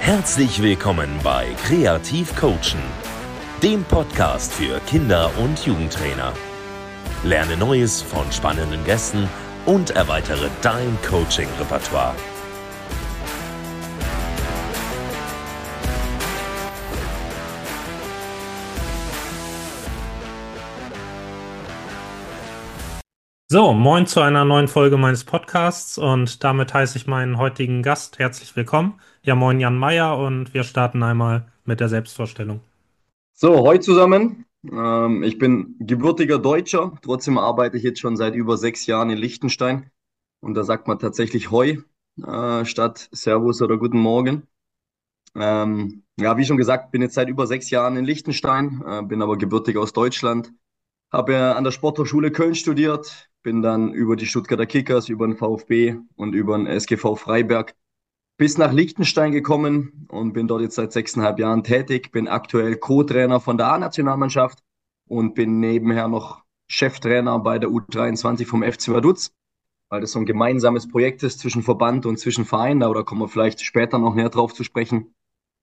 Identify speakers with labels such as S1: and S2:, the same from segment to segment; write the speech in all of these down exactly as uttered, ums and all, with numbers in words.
S1: Herzlich willkommen bei Kreativ Coachen, dem Podcast für Kinder- und Jugendtrainer. Lerne Neues von spannenden Gästen und erweitere dein Coaching-Repertoire.
S2: So, moin zu einer neuen Folge meines Podcasts und damit heiße ich meinen heutigen Gast herzlich willkommen. Ja, moin Jan Meyer und wir starten einmal mit der Selbstvorstellung.
S3: So, hoi zusammen. Ähm, ich bin gebürtiger Deutscher, trotzdem arbeite ich jetzt schon seit über sechs Jahren in Liechtenstein und da sagt man tatsächlich hoi äh, statt Servus oder Guten Morgen. Ähm, ja, wie schon gesagt, bin jetzt seit über sechs Jahren in Liechtenstein, äh, bin aber gebürtig aus Deutschland, habe äh, an der Sporthochschule Köln studiert, bin dann über die Stuttgarter Kickers, über den VfB und über den S G V Freiberg bis nach Liechtenstein gekommen und bin dort jetzt seit sechseinhalb Jahren tätig, bin aktuell Co-Trainer von der A-Nationalmannschaft und bin nebenher noch Cheftrainer bei der U dreiundzwanzig vom F C Vaduz, weil das so ein gemeinsames Projekt ist zwischen Verband und zwischen Verein, aber da kommen wir vielleicht später noch näher drauf zu sprechen.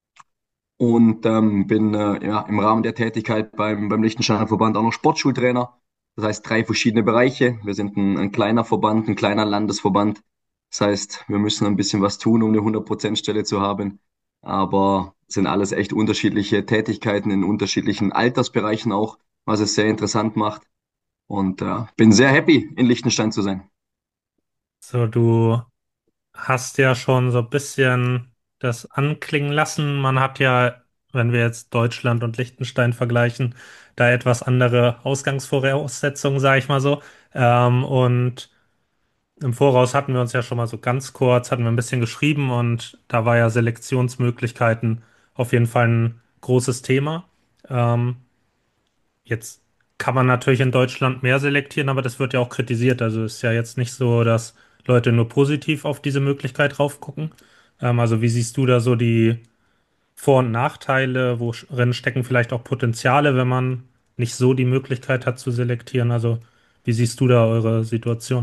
S3: Und ähm, bin äh, ja, im Rahmen der Tätigkeit beim, beim Liechtensteiner Verband auch noch Sportschultrainer. Das heißt, drei verschiedene Bereiche. Wir sind ein, ein kleiner Verband, ein kleiner Landesverband. Das heißt, wir müssen ein bisschen was tun, um eine hundert Prozent Stelle zu haben. Aber es sind alles echt unterschiedliche Tätigkeiten in unterschiedlichen Altersbereichen auch, was es sehr interessant macht. Und äh, bin sehr happy, in Liechtenstein zu sein.
S2: So, du hast ja schon so ein bisschen das anklingen lassen. Man hat ja, wenn wir jetzt Deutschland und Liechtenstein vergleichen, da etwas andere Ausgangsvoraussetzungen, sage ich mal so. Ähm, und Im Voraus hatten wir uns ja schon mal so ganz kurz, hatten wir ein bisschen geschrieben und da war ja Selektionsmöglichkeiten auf jeden Fall ein großes Thema. Ähm, Jetzt kann man natürlich in Deutschland mehr selektieren, aber das wird ja auch kritisiert. Also ist ja jetzt nicht so, dass Leute nur positiv auf diese Möglichkeit raufgucken. Ähm, also wie siehst du da so die Vor- und Nachteile? Worin stecken vielleicht auch Potenziale, wenn man nicht so die Möglichkeit hat zu selektieren? Also wie siehst du da eure Situation?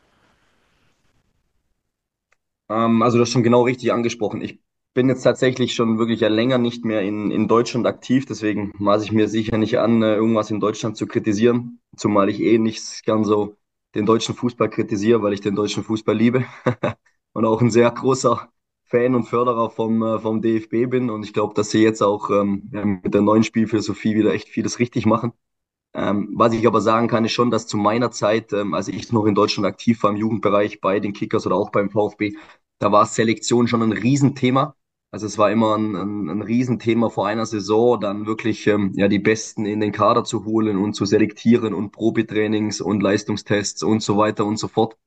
S3: Ähm, also du hast schon genau richtig angesprochen. Ich bin jetzt tatsächlich schon wirklich ja länger nicht mehr in, in Deutschland aktiv, deswegen maße ich mir sicher nicht an, äh, irgendwas in Deutschland zu kritisieren, zumal ich eh nicht gern so den deutschen Fußball kritisiere, weil ich den deutschen Fußball liebe und auch ein sehr großer Fan und Förderer vom, äh, vom D F B bin und ich glaube, dass sie jetzt auch ähm, ja, mit der neuen Spielphilosophie wieder echt vieles richtig machen. Ähm, was ich aber sagen kann, ist schon, dass zu meiner Zeit, ähm, als ich noch in Deutschland aktiv war im Jugendbereich bei den Kickers oder auch beim VfB, da war Selektion schon ein Riesenthema. Also es war immer ein, ein, ein Riesenthema vor einer Saison, dann wirklich ähm, ja die Besten in den Kader zu holen und zu selektieren und Probetrainings und Leistungstests und so weiter und so fort.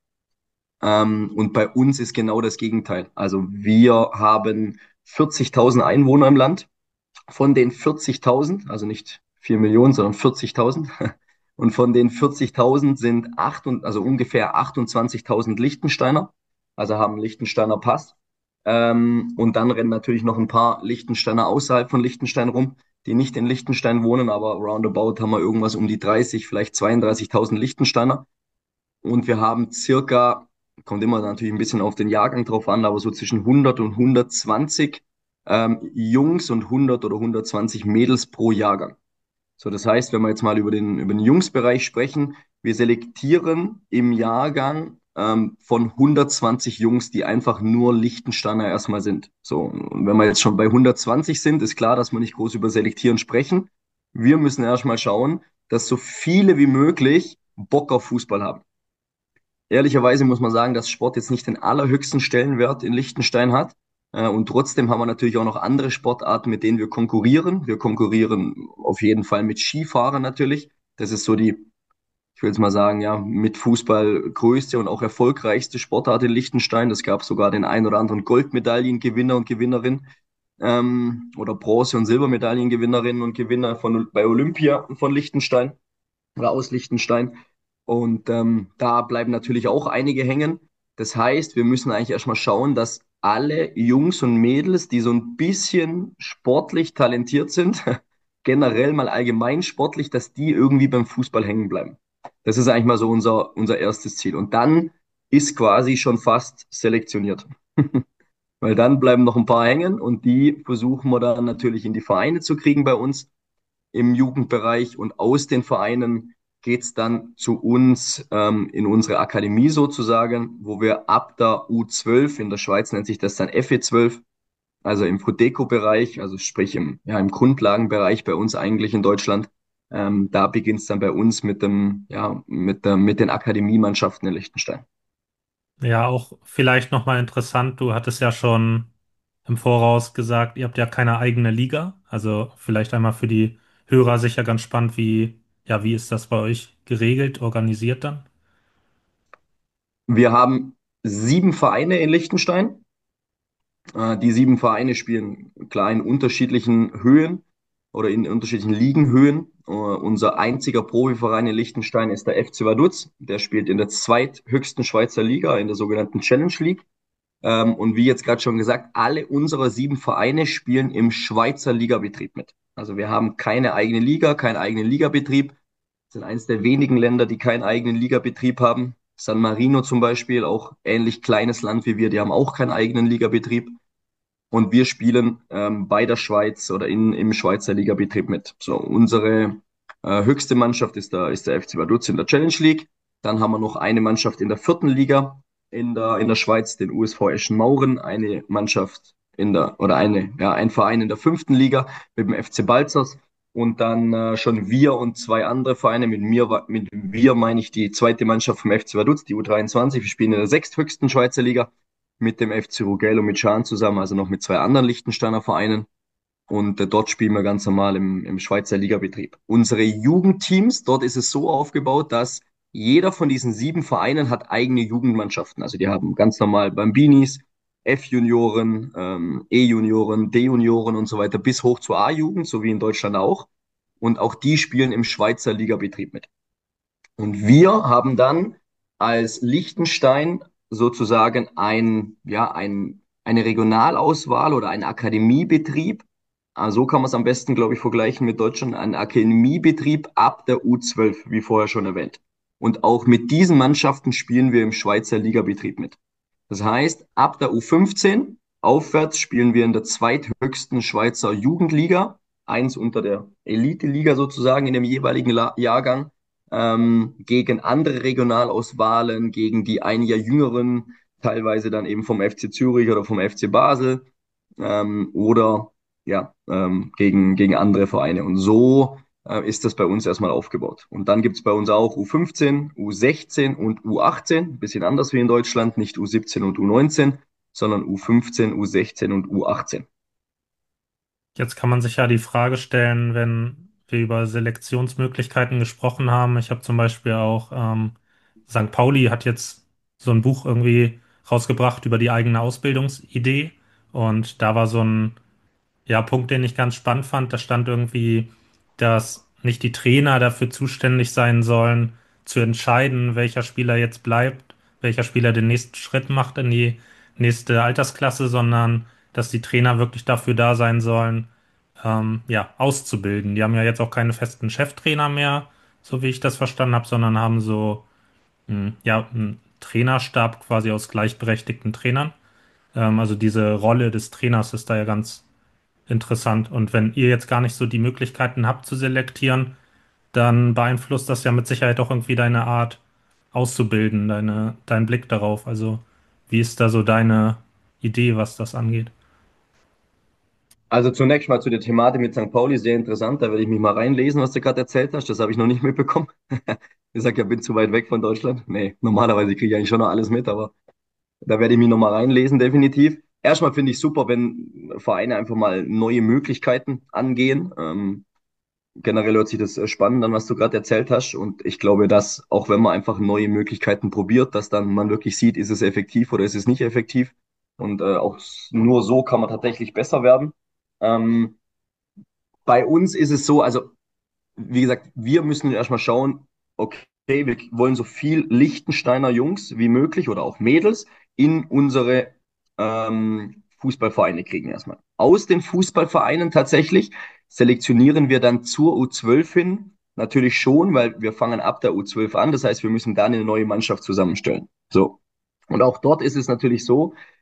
S3: Ähm, und bei uns ist genau das Gegenteil. Also wir haben vierzigtausend Einwohner im Land. Von den vierzigtausend, also nicht vier Millionen, sondern vierzigtausend. Und von den vierzigtausend sind acht und, also ungefähr achtundzwanzigtausend Liechtensteiner, also haben einen Liechtensteiner Pass. Ähm, und dann rennen natürlich noch ein paar Liechtensteiner außerhalb von Liechtenstein rum, die nicht in Liechtenstein wohnen, aber roundabout haben wir irgendwas um die dreißig, vielleicht zweiunddreißigtausend Liechtensteiner. Und wir haben circa, kommt immer natürlich ein bisschen auf den Jahrgang drauf an, aber so zwischen hundert und hundertzwanzig ähm, Jungs und hundert oder hundertzwanzig Mädels pro Jahrgang. So, das heißt, wenn wir jetzt mal über den, über den Jungsbereich sprechen, wir selektieren im Jahrgang ähm, von hundertzwanzig Jungs, die einfach nur Liechtensteiner erstmal sind. So, und wenn wir jetzt schon bei hundertzwanzig sind, ist klar, dass wir nicht groß über Selektieren sprechen. Wir müssen erstmal schauen, dass so viele wie möglich Bock auf Fußball haben. Ehrlicherweise muss man sagen, dass Sport jetzt nicht den allerhöchsten Stellenwert in Liechtenstein hat. Äh, Und trotzdem haben wir natürlich auch noch andere Sportarten, mit denen wir konkurrieren. Wir konkurrieren auf jeden Fall mit Skifahren natürlich. Das ist so die, ich will jetzt mal sagen, ja, mit Fußball größte und auch erfolgreichste Sportart in Liechtenstein. Es gab sogar den ein oder anderen Goldmedaillengewinner und Gewinnerin ähm, oder Bronze- und Silbermedaillengewinnerinnen und Gewinner von, bei Olympia von Liechtenstein oder aus Liechtenstein. Und ähm, da bleiben natürlich auch einige hängen. Das heißt, wir müssen eigentlich erstmal schauen, dass alle Jungs und Mädels, die so ein bisschen sportlich talentiert sind, generell mal allgemein sportlich, dass die irgendwie beim Fußball hängen bleiben. Das ist eigentlich mal so unser, unser erstes Ziel. Und dann ist quasi schon fast selektioniert. weil dann bleiben noch ein paar hängen und die versuchen wir dann natürlich in die Vereine zu kriegen bei uns im Jugendbereich und aus den Vereinen geht's dann zu uns ähm, in unsere Akademie sozusagen, wo wir ab der U zwölf, in der Schweiz nennt sich das dann F E zwölf, also im Prodeco-Bereich, also sprich im, ja, im Grundlagenbereich bei uns eigentlich in Deutschland. Ähm, da beginnt es dann bei uns mit dem, ja, mit der, mit den Akademiemannschaften in Liechtenstein.
S2: Ja, auch vielleicht nochmal interessant, du hattest ja schon im Voraus gesagt, ihr habt ja keine eigene Liga. Also vielleicht einmal für die Hörer sicher ganz spannend, wie, ja, wie ist das bei euch geregelt, organisiert dann?
S3: Wir haben sieben Vereine in Liechtenstein. Äh, die sieben Vereine spielen klar in unterschiedlichen Höhen oder in unterschiedlichen Ligenhöhen. Äh, unser einziger Profiverein in Liechtenstein ist der F C Vaduz. Der spielt in der zweithöchsten Schweizer Liga, in der sogenannten Challenge League. Ähm, und wie jetzt gerade schon gesagt, alle unserer sieben Vereine spielen im Schweizer Ligabetrieb mit. Also wir haben keine eigene Liga, keinen eigenen Ligabetrieb. Wir sind eines der wenigen Länder, die keinen eigenen Ligabetrieb haben. San Marino zum Beispiel, auch ähnlich kleines Land wie wir, die haben auch keinen eigenen Ligabetrieb. Und wir spielen ähm, bei der Schweiz oder in, im Schweizer Ligabetrieb mit. So, unsere äh, höchste Mannschaft ist der, ist der F C Vaduz in der Challenge League. Dann haben wir noch eine Mannschaft in der vierten Liga in der, in der Schweiz, den U S V Eschen-Mauren, eine Mannschaft in der, oder eine, ja, ein Verein in der fünften Liga mit dem F C Balzers. Und dann äh, schon wir und zwei andere Vereine. Mit mir, mit wir meine ich die zweite Mannschaft vom F C Vaduz, die U dreiundzwanzig. Wir spielen in der sechsthöchsten Schweizer Liga mit dem F C Rugell und mit Schaan zusammen, also noch mit zwei anderen Liechtensteiner Vereinen. Und äh, dort spielen wir ganz normal im, im Schweizer Ligabetrieb. Unsere Jugendteams, dort ist es so aufgebaut, dass jeder von diesen sieben Vereinen hat eigene Jugendmannschaften. Also die haben ganz normal Bambinis, F-Junioren, ähm, E-Junioren, D-Junioren und so weiter bis hoch zur A-Jugend, so wie in Deutschland auch. Und auch die spielen im Schweizer Ligabetrieb mit. Und wir haben dann als Liechtenstein sozusagen ein, ja, ein, eine Regionalauswahl oder einen Akademiebetrieb. Also so kann man es am besten, glaube ich, vergleichen mit Deutschland. Ein Akademiebetrieb ab der U zwölf, wie vorher schon erwähnt. Und auch mit diesen Mannschaften spielen wir im Schweizer Ligabetrieb mit. Das heißt, ab der U fünfzehn aufwärts spielen wir in der zweithöchsten Schweizer Jugendliga, eins unter der Elite-Liga sozusagen in dem jeweiligen La Jahrgang, ähm, gegen andere Regionalauswahlen, gegen die ein Jahr jüngeren, teilweise dann eben vom F C Zürich oder vom F C Basel, ähm, oder ja, ähm, gegen, gegen andere Vereine. Und so äh, ist das bei uns erstmal aufgebaut. Und dann gibt's bei uns auch U fünfzehn, U sechzehn und U achtzehn, ein bisschen anders wie in Deutschland, nicht U siebzehn und U neunzehn, sondern U fünfzehn, U sechzehn und U achtzehn.
S2: Jetzt kann man sich ja die Frage stellen, wenn wir über Selektionsmöglichkeiten gesprochen haben. Ich habe zum Beispiel auch ähm, Sankt Pauli hat jetzt so ein Buch irgendwie rausgebracht über die eigene Ausbildungsidee. Und da war so ein ja, Punkt, den ich ganz spannend fand. Da stand irgendwie, dass nicht die Trainer dafür zuständig sein sollen, zu entscheiden, welcher Spieler jetzt bleibt, welcher Spieler den nächsten Schritt macht in die nächste Altersklasse, sondern dass die Trainer wirklich dafür da sein sollen, ähm, ja, auszubilden. Die haben ja jetzt auch keine festen Cheftrainer mehr, so wie ich das verstanden habe, sondern haben so, mh, ja, einen Trainerstab quasi aus gleichberechtigten Trainern. Ähm, also diese Rolle des Trainers ist da ja ganz interessant. Und wenn ihr jetzt gar nicht so die Möglichkeiten habt zu selektieren, dann beeinflusst das ja mit Sicherheit auch irgendwie deine Art auszubilden, deine, dein Blick darauf. Also wie ist da so deine Idee, was das angeht?
S3: Also zunächst mal zu der Thematik mit Sankt Pauli, sehr interessant. Da werde ich mich mal reinlesen, was du gerade erzählt hast. Das habe ich noch nicht mitbekommen. Ich sag ja, bin zu weit weg von Deutschland. Nee, normalerweise kriege ich eigentlich schon noch alles mit, aber da werde ich mich nochmal reinlesen, definitiv. Erstmal finde ich super, wenn Vereine einfach mal neue Möglichkeiten angehen. Ähm, generell hört sich das äh, spannend an, was du gerade erzählt hast. Und ich glaube, dass auch wenn man einfach neue Möglichkeiten probiert, dass dann man wirklich sieht, ist es effektiv oder ist es nicht effektiv. Und äh, auch s- nur so kann man tatsächlich besser werden. Ähm, bei uns ist es so, also wie gesagt, wir müssen erstmal schauen, okay, wir wollen so viel Liechtensteiner Jungs wie möglich oder auch Mädels in unsere ähm, Fußballvereine kriegen erstmal. Aus den Fußballvereinen tatsächlich selektionieren wir dann zur U zwölf hin. Natürlich schon, weil wir fangen ab der U zwölf an. Das heißt, wir müssen dann eine neue Mannschaft zusammenstellen. So. Und auch dort ist es natürlich so,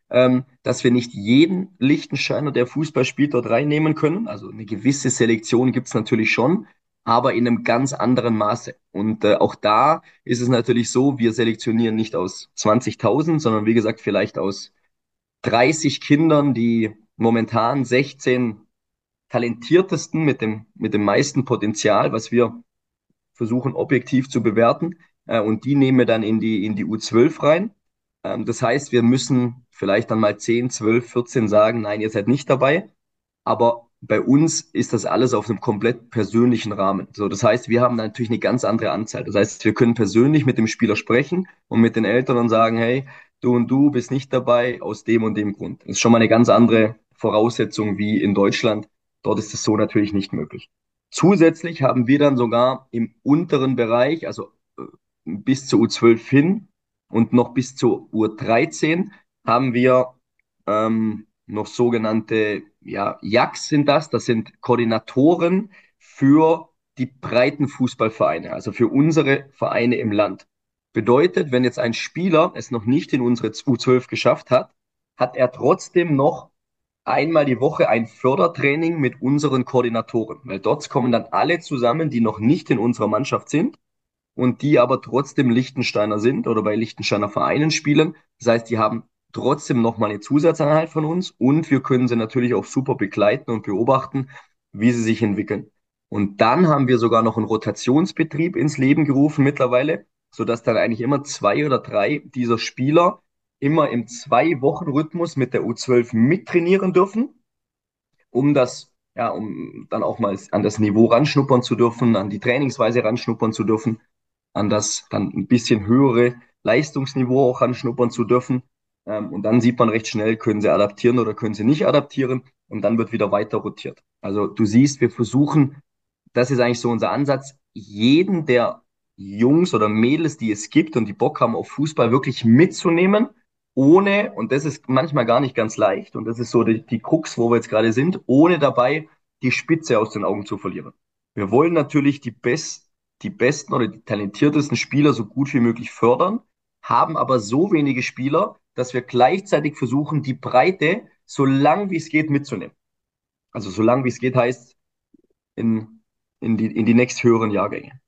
S3: ähm, dass wir nicht jeden Liechtensteiner, der Fußball spielt, dort reinnehmen können. Also eine gewisse Selektion gibt es natürlich schon, aber in einem ganz anderen Maße. Und äh, auch da ist es natürlich so, wir selektionieren nicht aus zwanzigtausend, sondern wie gesagt vielleicht aus dreißig Kindern, die momentan sechzehn talentiertesten mit dem, mit dem meisten Potenzial, was wir versuchen objektiv zu bewerten. Äh, und die nehmen wir dann in die, in die U zwölf rein. Ähm, das heißt, wir müssen vielleicht dann mal zehn, zwölf, vierzehn sagen, nein, ihr seid nicht dabei. Aber bei uns ist das alles auf einem komplett persönlichen Rahmen. So, das heißt, wir haben natürlich eine ganz andere Anzahl. Das heißt, wir können persönlich mit dem Spieler sprechen und mit den Eltern und sagen, hey, du und du bist nicht dabei aus dem und dem Grund. Das ist schon mal eine ganz andere Voraussetzung wie in Deutschland. Dort ist es so natürlich nicht möglich. Zusätzlich haben wir dann sogar im unteren Bereich, also äh, bis zur U zwölf hin und noch bis zur U dreizehn, haben wir ähm, noch sogenannte, ja, Jacks sind das, das sind Koordinatoren für die breiten Fußballvereine, also für unsere Vereine im Land. Bedeutet, wenn jetzt ein Spieler es noch nicht in unsere U zwölf geschafft hat, hat er trotzdem noch einmal die Woche ein Fördertraining mit unseren Koordinatoren, weil dort kommen dann alle zusammen, die noch nicht in unserer Mannschaft sind und die aber trotzdem Liechtensteiner sind oder bei Liechtensteiner Vereinen spielen. Das heißt, die haben trotzdem nochmal eine Zusatzeinheit von uns und wir können sie natürlich auch super begleiten und beobachten, wie sie sich entwickeln. Und dann haben wir sogar noch einen Rotationsbetrieb ins Leben gerufen mittlerweile, sodass dann eigentlich immer zwei oder drei dieser Spieler immer im Zwei-Wochen-Rhythmus mit der U zwölf mittrainieren dürfen, um das, ja, um dann auch mal an das Niveau ranschnuppern zu dürfen, an die Trainingsweise ranschnuppern zu dürfen, an das dann ein bisschen höhere Leistungsniveau auch anschnuppern zu dürfen. Ähm, und dann sieht man recht schnell, können sie adaptieren oder können sie nicht adaptieren. Und dann wird wieder weiter rotiert. Also du siehst, wir versuchen, das ist eigentlich so unser Ansatz, jeden der Jungs oder Mädels, die es gibt und die Bock haben auf Fußball, wirklich mitzunehmen, ohne, und das ist manchmal gar nicht ganz leicht, und das ist so die, die Krux, wo wir jetzt gerade sind, ohne dabei die Spitze aus den Augen zu verlieren. Wir wollen natürlich die Best, die besten oder die talentiertesten Spieler so gut wie möglich fördern, haben aber so wenige Spieler, dass wir gleichzeitig versuchen, die Breite so lang wie es geht mitzunehmen. Also so lang wie es geht heißt in, in die, in die nächsthöheren Jahrgänge.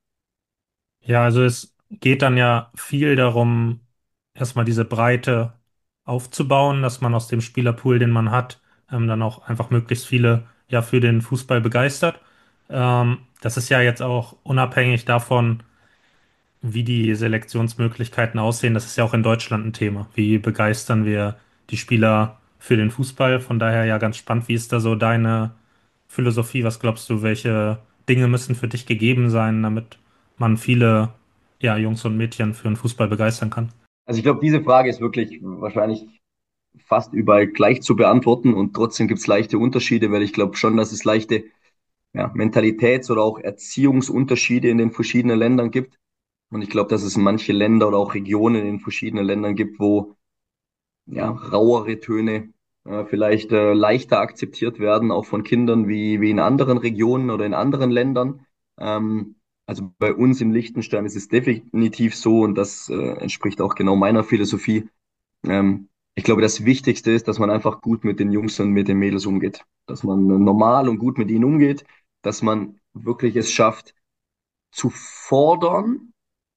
S2: Ja, also es geht dann ja viel darum, erstmal diese Breite aufzubauen, dass man aus dem Spielerpool, den man hat, ähm, dann auch einfach möglichst viele ja für den Fußball begeistert. Ähm, das ist ja jetzt auch unabhängig davon, wie die Selektionsmöglichkeiten aussehen. Das ist ja auch in Deutschland ein Thema. Wie begeistern wir die Spieler für den Fußball? Von daher ja ganz spannend. Wie ist da so deine Philosophie? Was glaubst du, welche Dinge müssen für dich gegeben sein, damit man viele, ja, Jungs und Mädchen für den Fußball begeistern kann?
S3: Also ich glaube, diese Frage ist wirklich wahrscheinlich fast überall gleich zu beantworten und trotzdem gibt es leichte Unterschiede, weil ich glaube schon, dass es leichte, ja, Mentalitäts- oder auch Erziehungsunterschiede in den verschiedenen Ländern gibt. Und ich glaube, dass es manche Länder oder auch Regionen in verschiedenen Ländern gibt, wo, ja, rauere Töne äh, vielleicht äh, leichter akzeptiert werden, auch von Kindern wie, wie in anderen Regionen oder in anderen Ländern. Ähm, also bei uns im Liechtenstein ist es definitiv so und das äh, entspricht auch genau meiner Philosophie. Ähm, ich glaube, das Wichtigste ist, dass man einfach gut mit den Jungs und mit den Mädels umgeht. Dass man normal und gut mit ihnen umgeht, dass man wirklich es schafft, zu fordern,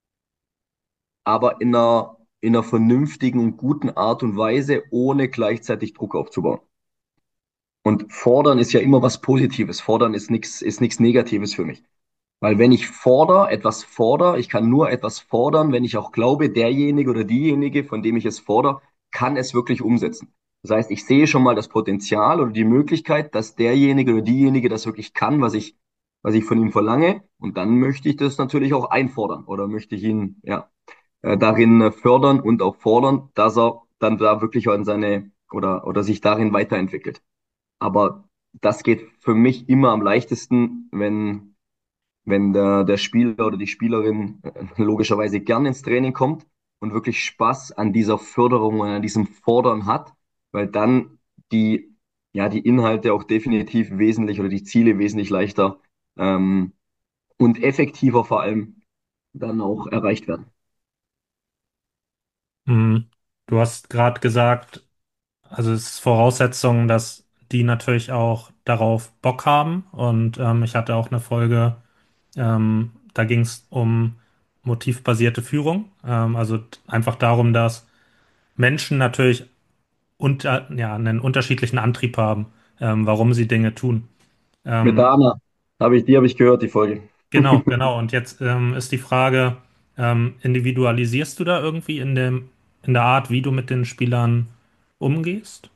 S3: aber in einer, in einer vernünftigen und guten Art und Weise, ohne gleichzeitig Druck aufzubauen. Und fordern ist ja immer was Positives. Fordern ist nichts, ist nichts Negatives für mich. Weil wenn ich fordere, etwas fordere, ich kann nur etwas fordern, wenn ich auch glaube, derjenige oder diejenige, von dem ich es fordere, kann es wirklich umsetzen. Das heißt, ich sehe schon mal das Potenzial oder die Möglichkeit, dass derjenige oder diejenige das wirklich kann, was ich, was ich von ihm verlange. Und dann möchte ich das natürlich auch einfordern oder möchte ich ihn, ja, äh, darin äh, fördern und auch fordern, dass er dann da wirklich an seine oder, oder sich darin weiterentwickelt. Aber das geht für mich immer am leichtesten, wenn wenn der, der Spieler oder die Spielerin äh, logischerweise gern ins Training kommt und wirklich Spaß an dieser Förderung und an diesem Fordern hat, weil dann die, ja, die Inhalte auch definitiv wesentlich oder die Ziele wesentlich leichter ähm, und effektiver vor allem dann auch erreicht werden.
S2: Hm. Du hast gerade gesagt, also es ist Voraussetzung, dass die natürlich auch darauf Bock haben. Und ähm, ich hatte auch eine Folge, ähm, da ging es um motivbasierte Führung. Ähm, also einfach darum, dass Menschen natürlich unter, ja, einen unterschiedlichen Antrieb haben, ähm, warum sie Dinge tun.
S3: Mit
S2: Ähm,
S3: Dana habe ich, die habe ich gehört, die Folge.
S2: genau, genau. Und jetzt ähm, ist die Frage, ähm, individualisierst du da irgendwie in dem, in der Art, wie du mit den Spielern umgehst?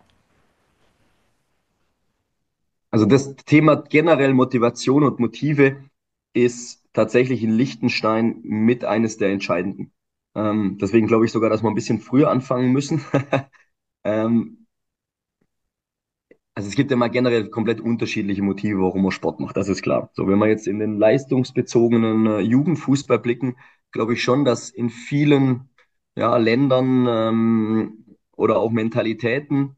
S3: Also das Thema generell Motivation und Motive ist tatsächlich in Liechtenstein mit eines der entscheidenden. Ähm, deswegen glaube ich sogar, dass wir ein bisschen früher anfangen müssen. ähm, also es gibt ja mal generell komplett unterschiedliche Motive, warum man Sport macht, das ist klar. So, wenn wir jetzt in den leistungsbezogenen äh, Jugendfußball blicken, glaube ich schon, dass in vielen ja, Ländern ähm, oder auch Mentalitäten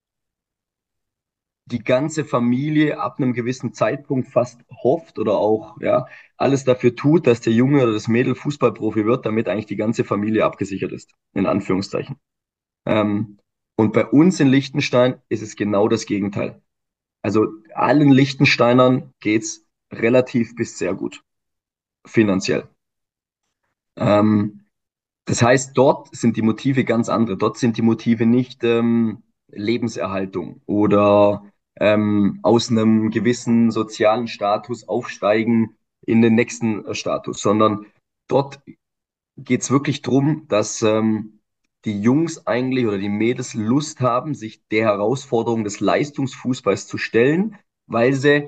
S3: die ganze Familie ab einem gewissen Zeitpunkt fast hofft oder auch ja, alles dafür tut, dass der Junge oder das Mädel Fußballprofi wird, damit eigentlich die ganze Familie abgesichert ist, in Anführungszeichen. Ähm, und bei uns in Liechtenstein ist es genau das Gegenteil. Also allen Liechtensteinern geht's relativ bis sehr gut, finanziell. Ähm, Das heißt, dort sind die Motive ganz andere. Dort sind die Motive nicht ähm, Lebenserhaltung oder ähm, aus einem gewissen sozialen Status aufsteigen in den nächsten äh, Status, sondern dort geht es wirklich drum, dass ähm, die Jungs eigentlich oder die Mädels Lust haben, sich der Herausforderung des Leistungsfußballs zu stellen, weil sie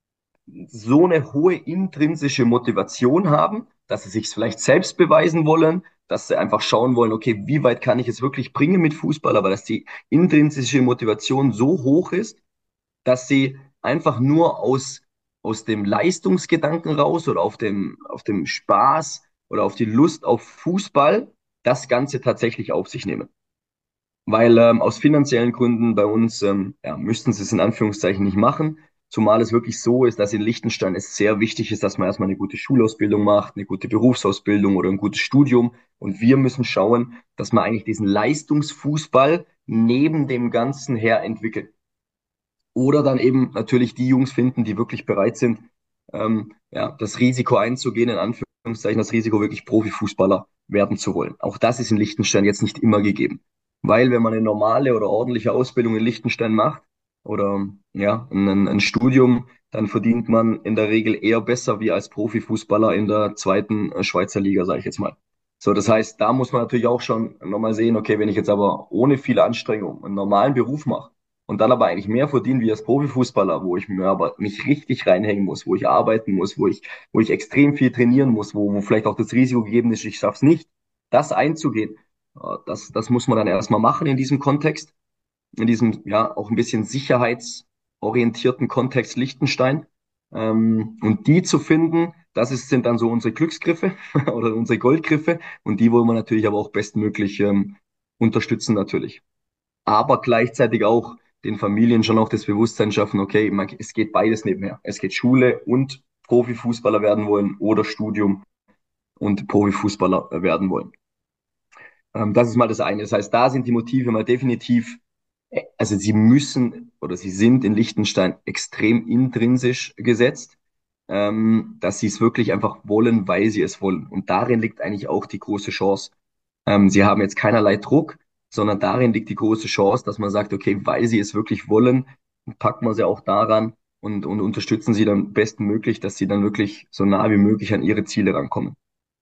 S3: so eine hohe intrinsische Motivation haben, dass sie sich vielleicht selbst beweisen wollen, dass sie einfach schauen wollen, okay, wie weit kann ich es wirklich bringen mit Fußball, aber dass die intrinsische Motivation so hoch ist, dass sie einfach nur aus, aus dem Leistungsgedanken raus oder auf dem, auf dem Spaß oder auf die Lust auf Fußball das Ganze tatsächlich auf sich nehmen. Weil ähm, aus finanziellen Gründen bei uns ähm, ja, müssten sie es in Anführungszeichen nicht machen. Zumal es wirklich so ist, dass in Liechtenstein es sehr wichtig ist, dass man erstmal eine gute Schulausbildung macht, eine gute Berufsausbildung oder ein gutes Studium. Und wir müssen schauen, dass man eigentlich diesen Leistungsfußball neben dem Ganzen her entwickelt. Oder dann eben natürlich die Jungs finden, die wirklich bereit sind, ähm, ja, das Risiko einzugehen, in Anführungszeichen das Risiko, wirklich Profifußballer werden zu wollen. Auch das ist in Liechtenstein jetzt nicht immer gegeben. Weil wenn man eine normale oder ordentliche Ausbildung in Liechtenstein macht oder ja, ein, ein Studium, dann verdient man in der Regel eher besser wie als Profifußballer in der zweiten äh, Schweizer Liga, sage ich jetzt mal. So, das heißt, da muss man natürlich auch schon nochmal sehen, okay, wenn ich jetzt aber ohne viele Anstrengung einen normalen Beruf mache, und dann aber eigentlich mehr verdienen wie als Profifußballer, wo ich mir aber mich richtig reinhängen muss, wo ich arbeiten muss, wo ich, wo ich extrem viel trainieren muss, wo, wo vielleicht auch das Risiko gegeben ist, ich schaff's nicht, das einzugehen, äh, das, das muss man dann erstmal machen in diesem Kontext, in diesem ja auch ein bisschen sicherheitsorientierten Kontext Liechtenstein. Ähm, und die zu finden, das ist, sind dann so unsere Glücksgriffe oder unsere Goldgriffe und die wollen wir natürlich aber auch bestmöglich ähm, unterstützen natürlich, aber gleichzeitig auch den Familien schon auch das Bewusstsein schaffen, okay, man, es geht beides nebenher. Es geht Schule und Profifußballer werden wollen oder Studium und Profifußballer werden wollen. Ähm, das ist mal das eine. Das heißt, da sind die Motive mal definitiv, äh, also sie müssen oder sie sind in Liechtenstein extrem intrinsisch gesetzt, ähm, dass sie es wirklich einfach wollen, weil sie es wollen. Und darin liegt eigentlich auch die große Chance. Ähm, sie haben jetzt keinerlei Druck, sondern darin liegt die große Chance, dass man sagt, okay, weil sie es wirklich wollen, packen wir sie auch daran und, und unterstützen sie dann bestmöglich, dass sie dann wirklich so nah wie möglich an ihre Ziele rankommen.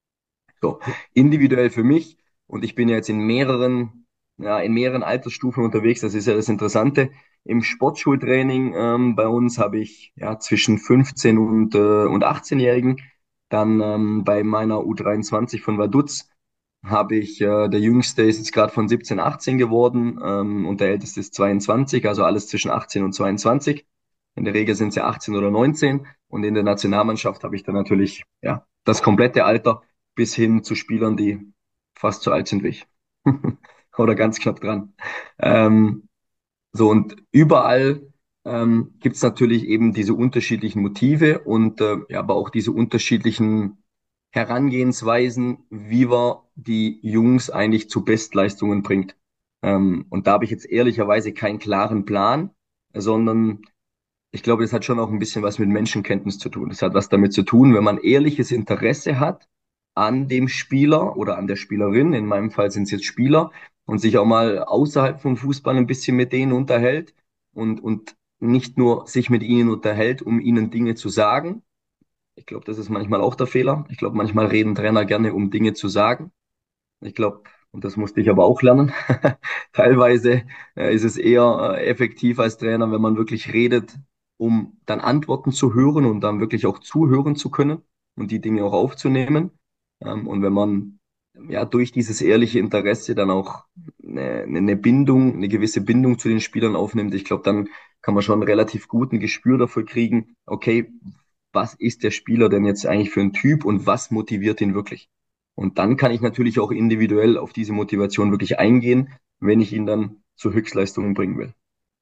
S3: So, individuell für mich, und ich bin ja jetzt in mehreren, ja, in mehreren Altersstufen unterwegs, das ist ja das Interessante. Im Sportschultraining ähm, bei uns habe ich ja zwischen fünfzehn und, äh, und achtzehn-Jährigen. Dann ähm, bei meiner U dreiundzwanzig von Vaduz habe ich, äh, der Jüngste ist jetzt gerade von siebzehn, achtzehn geworden ähm, und der Älteste ist zweiundzwanzig, also alles zwischen achtzehn und zweiundzwanzig. In der Regel sind es ja achtzehn oder neunzehn und in der Nationalmannschaft habe ich dann natürlich ja das komplette Alter bis hin zu Spielern, die fast so alt sind wie ich oder ganz knapp dran. Ähm, so und überall ähm, gibt es natürlich eben diese unterschiedlichen Motive und äh, ja, aber auch diese unterschiedlichen Herangehensweisen, wie man die Jungs eigentlich zu Bestleistungen bringt. Ähm, und da habe ich jetzt ehrlicherweise keinen klaren Plan, sondern ich glaube, das hat schon auch ein bisschen was mit Menschenkenntnis zu tun. Das hat was damit zu tun, wenn man ehrliches Interesse hat an dem Spieler oder an der Spielerin, in meinem Fall sind es jetzt Spieler, und sich auch mal außerhalb vom Fußball ein bisschen mit denen unterhält und, und nicht nur sich mit ihnen unterhält, um ihnen Dinge zu sagen. Ich glaube, das ist manchmal auch der Fehler. Ich glaube, manchmal reden Trainer gerne, um Dinge zu sagen. Ich glaube, und das musste ich aber auch lernen. Teilweise äh, ist es eher äh, effektiv als Trainer, wenn man wirklich redet, um dann Antworten zu hören und dann wirklich auch zuhören zu können und die Dinge auch aufzunehmen. Ähm, und wenn man ja durch dieses ehrliche Interesse dann auch eine, eine Bindung, eine gewisse Bindung zu den Spielern aufnimmt, ich glaube, dann kann man schon relativ gut ein Gespür dafür kriegen, okay, was ist der Spieler denn jetzt eigentlich für ein Typ und was motiviert ihn wirklich? Und dann kann ich natürlich auch individuell auf diese Motivation wirklich eingehen, wenn ich ihn dann zur Höchstleistung bringen will.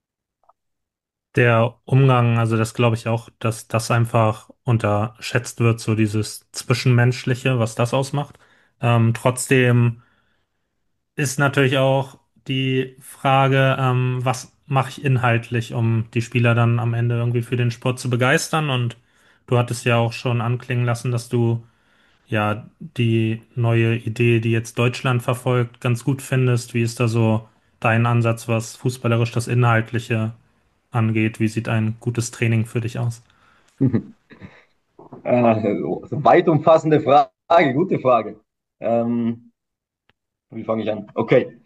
S2: Der Umgang, also das glaube ich auch, dass das einfach unterschätzt wird, so dieses Zwischenmenschliche, was das ausmacht. Ähm, trotzdem ist natürlich auch die Frage, ähm, was mache ich inhaltlich, um die Spieler dann am Ende irgendwie für den Sport zu begeistern? Und du hattest ja auch schon anklingen lassen, dass du ja die neue Idee, die jetzt Deutschland verfolgt, ganz gut findest. Wie ist da so dein Ansatz, was fußballerisch das Inhaltliche angeht? Wie sieht ein gutes Training für dich aus?
S3: Äh, weit umfassende Frage, gute Frage. Ähm, wie fange ich an? Okay,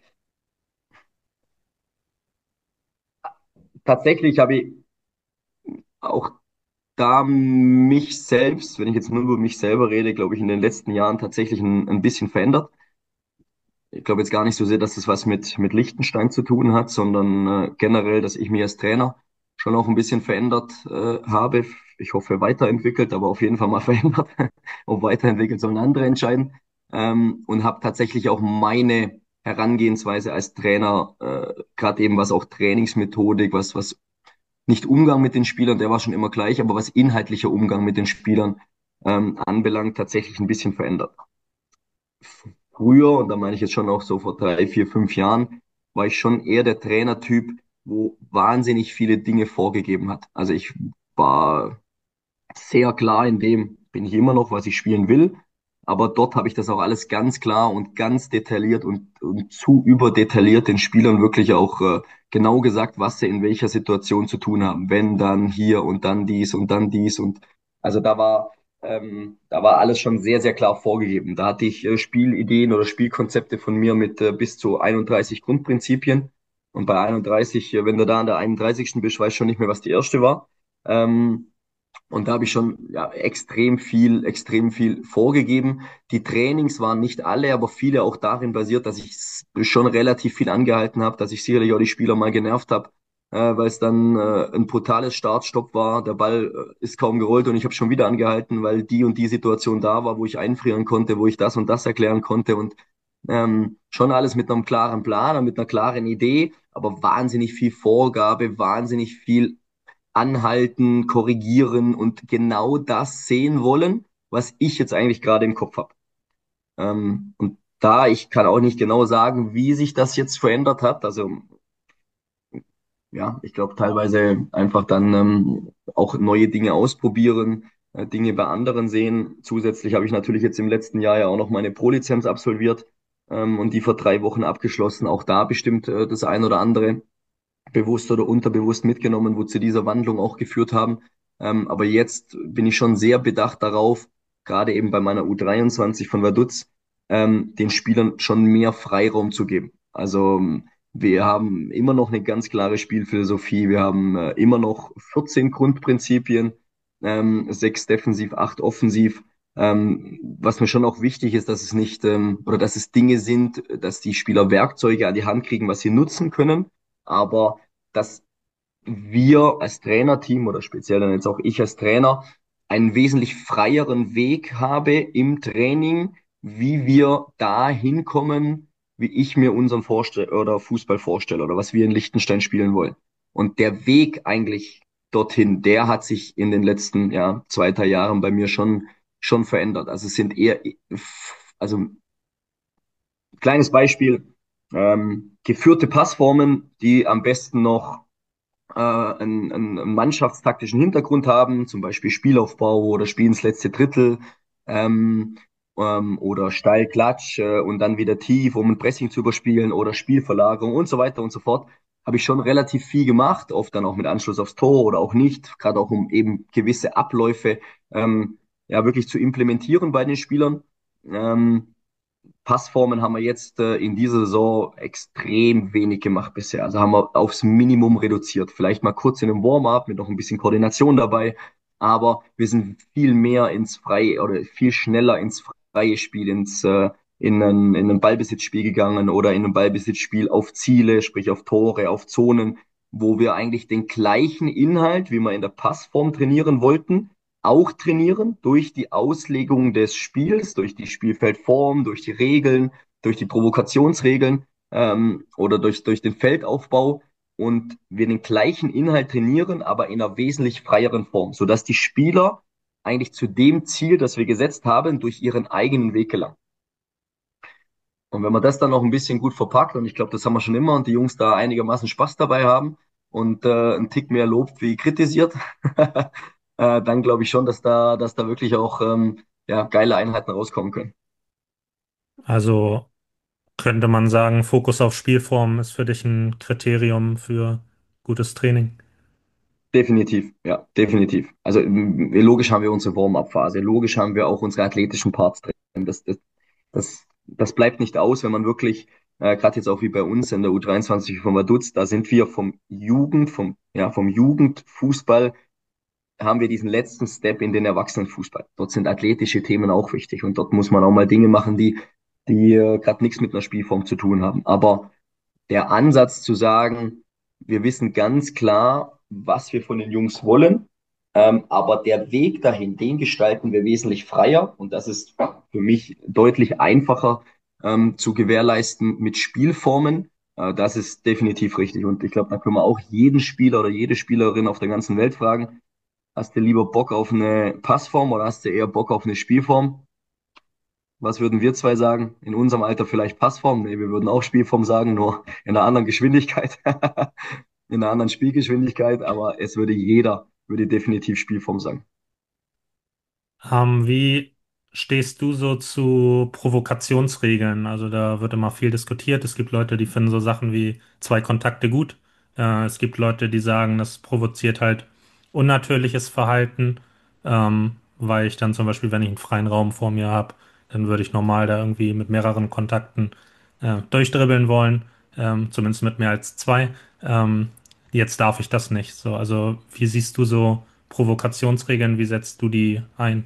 S3: tatsächlich habe ich auch da mich selbst, wenn ich jetzt nur über mich selber rede, glaube ich, in den letzten Jahren tatsächlich ein, ein bisschen verändert. Ich glaube jetzt gar nicht so sehr, dass es was mit, mit Liechtenstein zu tun hat, sondern äh, generell, dass ich mich als Trainer schon auch ein bisschen verändert äh, habe. Ich hoffe weiterentwickelt, aber auf jeden Fall mal verändert. Ob weiterentwickelt, sollen andere entscheiden. Ähm, und habe tatsächlich auch meine Herangehensweise als Trainer, äh, gerade eben was auch Trainingsmethodik, was, was nicht Umgang mit den Spielern, der war schon immer gleich, aber was inhaltlicher Umgang mit den Spielern ähm, anbelangt, tatsächlich ein bisschen verändert. Früher, und da meine ich jetzt schon auch so vor drei, vier, fünf Jahren, war ich schon eher der Trainertyp, wo wahnsinnig viele Dinge vorgegeben hat. Also ich war sehr klar in dem, bin ich immer noch, was ich spielen will. Aber dort habe ich das auch alles ganz klar und ganz detailliert und, und zu überdetailliert den Spielern wirklich auch äh, genau gesagt, was sie in welcher Situation zu tun haben. Wenn, dann hier und dann dies und dann dies. Und also da war, ähm, da war alles schon sehr, sehr klar vorgegeben. Da hatte ich äh, Spielideen oder Spielkonzepte von mir mit äh, bis zu einunddreißig Grundprinzipien. Und bei einunddreißig, äh, wenn du da an der einunddreißigsten bist, weißt du schon nicht mehr, was die erste war. Ähm, und da habe ich schon ja, extrem viel, extrem viel vorgegeben. Die Trainings waren nicht alle, aber viele auch darin basiert, dass ich schon relativ viel angehalten habe, dass ich sicherlich auch die Spieler mal genervt habe, äh, weil es dann äh, ein brutales Start-Stopp war. Der Ball äh, ist kaum gerollt und ich habe schon wieder angehalten, weil die und die Situation da war, wo ich einfrieren konnte, wo ich das und das erklären konnte und ähm, schon alles mit einem klaren Plan und mit einer klaren Idee, aber wahnsinnig viel Vorgabe, wahnsinnig viel anhalten, korrigieren und genau das sehen wollen, was ich jetzt eigentlich gerade im Kopf habe. Ähm, und da, ich kann auch nicht genau sagen, wie sich das jetzt verändert hat. Also ja, ich glaube teilweise einfach dann ähm, auch neue Dinge ausprobieren, äh, Dinge bei anderen sehen. Zusätzlich habe ich natürlich jetzt im letzten Jahr ja auch noch meine Pro-Lizenz absolviert ähm, und die vor drei Wochen abgeschlossen. Auch da bestimmt äh, das ein oder andere bewusst oder unterbewusst mitgenommen, wo zu dieser Wandlung auch geführt haben. Ähm, aber jetzt bin ich schon sehr bedacht darauf, gerade eben bei meiner U dreiundzwanzig von Vaduz, ähm, den Spielern schon mehr Freiraum zu geben. Also ähm, wir haben immer noch eine ganz klare Spielphilosophie. Wir haben äh, immer noch vierzehn Grundprinzipien, ähm, sechs defensiv, acht offensiv. Ähm, was mir schon auch wichtig ist, dass es nicht ähm, oder dass es Dinge sind, dass die Spieler Werkzeuge an die Hand kriegen, was sie nutzen können, aber dass wir als Trainerteam oder speziell dann jetzt auch ich als Trainer einen wesentlich freieren Weg habe im Training, wie wir da hinkommen, wie ich mir unseren Vorstell oder Fußball vorstelle oder was wir in Liechtenstein spielen wollen. Und der Weg eigentlich dorthin, der hat sich in den letzten ja, zwei, drei Jahren bei mir schon, schon verändert. Also es sind eher, also kleines Beispiel. Ähm, geführte Passformen, die am besten noch äh, einen, einen mannschaftstaktischen Hintergrund haben, zum Beispiel Spielaufbau oder Spiel ins letzte Drittel, ähm, ähm, oder steil Klatsch äh, und dann wieder tief, um ein Pressing zu überspielen oder Spielverlagerung und so weiter und so fort. Habe ich schon relativ viel gemacht, oft dann auch mit Anschluss aufs Tor oder auch nicht, gerade auch um eben gewisse Abläufe ähm, ja wirklich zu implementieren bei den Spielern. Ähm, Passformen haben wir jetzt äh, in dieser Saison extrem wenig gemacht bisher. Also haben wir aufs Minimum reduziert. Vielleicht mal kurz in einem Warm-up mit noch ein bisschen Koordination dabei. Aber wir sind viel mehr ins Freie oder viel schneller ins freie Spiel, ins, äh, in ein, in ein Ballbesitzspiel gegangen oder in ein Ballbesitzspiel auf Ziele, sprich auf Tore, auf Zonen, wo wir eigentlich den gleichen Inhalt, wie wir in der Passform trainieren wollten, auch trainieren durch die Auslegung des Spiels, durch die Spielfeldform, durch die Regeln, durch die Provokationsregeln ähm, oder durch, durch den Feldaufbau und wir den gleichen Inhalt trainieren, aber in einer wesentlich freieren Form, sodass die Spieler eigentlich zu dem Ziel, das wir gesetzt haben, durch ihren eigenen Weg gelangen. Und wenn man das dann noch ein bisschen gut verpackt, und ich glaube, das haben wir schon immer, und die Jungs da einigermaßen Spaß dabei haben und äh, einen Tick mehr lobt wie kritisiert, äh, dann glaube ich schon, dass da, dass da wirklich auch ähm, ja, geile Einheiten rauskommen können.
S2: Also könnte man sagen, Fokus auf Spielform ist für dich ein Kriterium für gutes Training.
S3: Definitiv, ja, definitiv. Also m- logisch haben wir unsere Warm-up-Phase, logisch haben wir auch unsere athletischen Parts drin. Das, das, das, das bleibt nicht aus, wenn man wirklich, äh, gerade jetzt auch wie bei uns in der U dreiundzwanzig von Vaduz, da sind wir vom Jugend, vom, ja, vom Jugendfußball haben wir diesen letzten Step in den Erwachsenenfußball. Dort sind athletische Themen auch wichtig und dort muss man auch mal Dinge machen, die, die äh, gerade nichts mit einer Spielform zu tun haben. Aber der Ansatz zu sagen, wir wissen ganz klar, was wir von den Jungs wollen, ähm, aber der Weg dahin, den gestalten wir wesentlich freier und das ist für mich deutlich einfacher ähm, zu gewährleisten mit Spielformen. Äh, das ist definitiv richtig und ich glaube, da können wir auch jeden Spieler oder jede Spielerin auf der ganzen Welt fragen, hast du lieber Bock auf eine Passform oder hast du eher Bock auf eine Spielform? Was würden wir zwei sagen? In unserem Alter vielleicht Passform? Nee, wir würden auch Spielform sagen, nur in einer anderen Geschwindigkeit, in einer anderen Spielgeschwindigkeit, aber es würde jeder, würde definitiv Spielform sagen.
S2: Ähm, wie stehst du so zu Provokationsregeln? Also da wird immer viel diskutiert. Es gibt Leute, die finden so Sachen wie zwei Kontakte gut. Äh, es gibt Leute, die sagen, das provoziert halt unnatürliches Verhalten, ähm, weil ich dann zum Beispiel, wenn ich einen freien Raum vor mir habe, dann würde ich normal da irgendwie mit mehreren Kontakten äh, durchdribbeln wollen, ähm, zumindest mit mehr als zwei. Ähm, Jetzt darf ich das nicht. So, also wie siehst du so Provokationsregeln? Wie setzt du die ein?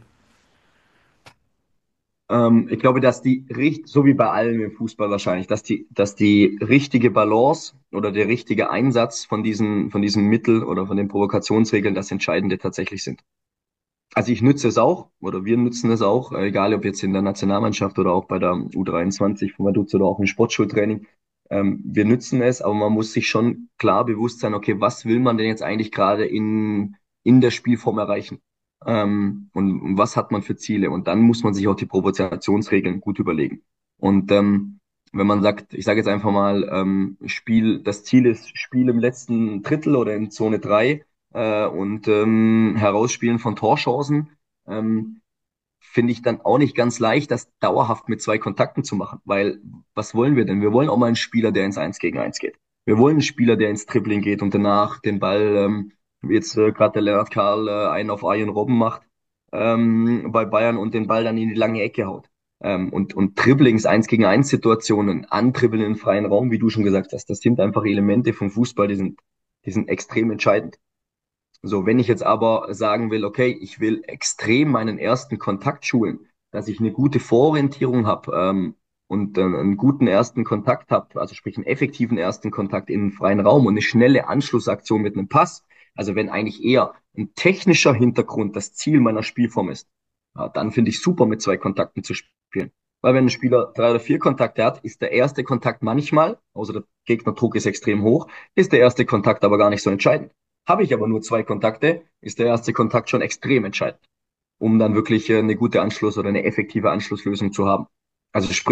S3: Ähm, ich glaube, dass die, richt- so wie bei allem im Fußball wahrscheinlich, dass die, dass die richtige Balance oder der richtige Einsatz von diesen, von diesen Mittel oder von den Provokationsregeln das Entscheidende tatsächlich sind. Also ich nütze es auch oder wir nutzen es auch, äh, egal ob jetzt in der Nationalmannschaft oder auch bei der U dreiundzwanzig von Vaduz oder auch im Sportschultraining. Ähm, wir nützen es, aber man muss sich schon klar bewusst sein, okay, was will man denn jetzt eigentlich gerade in, in der Spielform erreichen? Ähm, und, und was hat man für Ziele? Und dann muss man sich auch die Provokationsregeln gut überlegen. Und ähm, wenn man sagt, ich sage jetzt einfach mal, ähm, Spiel, das Ziel ist Spiel im letzten Drittel oder in Zone drei äh, und ähm, Herausspielen von Torchancen, ähm, finde ich dann auch nicht ganz leicht, das dauerhaft mit zwei Kontakten zu machen. Weil was wollen wir denn? Wir wollen auch mal einen Spieler, der ins Eins gegen Eins geht. Wir wollen einen Spieler, der ins Dribbling geht und danach den Ball, ähm, wie jetzt äh, gerade der Lennart Karl äh, einen auf Arjen Robben macht ähm, bei Bayern und den Ball dann in die lange Ecke haut. Ähm, und, und Dribblings, Eins gegen Eins Situationen, Antribbeln in freien Raum, wie du schon gesagt hast, das sind einfach Elemente vom Fußball, die sind, die sind extrem entscheidend. So, wenn ich jetzt aber sagen will, okay, ich will extrem meinen ersten Kontakt schulen, dass ich eine gute Vororientierung habe ähm, und äh, einen guten ersten Kontakt habe, also sprich einen effektiven ersten Kontakt in den freien Raum und eine schnelle Anschlussaktion mit einem Pass, also wenn eigentlich eher ein technischer Hintergrund das Ziel meiner Spielform ist, ja, dann finde ich super, mit zwei Kontakten zu spielen. Weil wenn ein Spieler drei oder vier Kontakte hat, ist der erste Kontakt manchmal, außer der Gegnerdruck ist extrem hoch, ist der erste Kontakt aber gar nicht so entscheidend. Habe ich aber nur zwei Kontakte, ist der erste Kontakt schon extrem entscheidend, um dann wirklich äh, eine gute Anschluss oder eine effektive Anschlusslösung zu haben. Also sprich,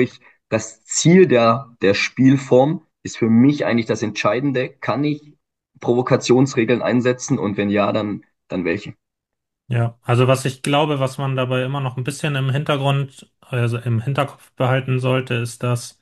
S3: das Ziel der, der Spielform ist für mich eigentlich das Entscheidende. Kann ich Provokationsregeln einsetzen und wenn ja, dann, dann welche?
S2: Ja, also was ich glaube, was man dabei immer noch ein bisschen im Hintergrund, also im Hinterkopf behalten sollte, ist, dass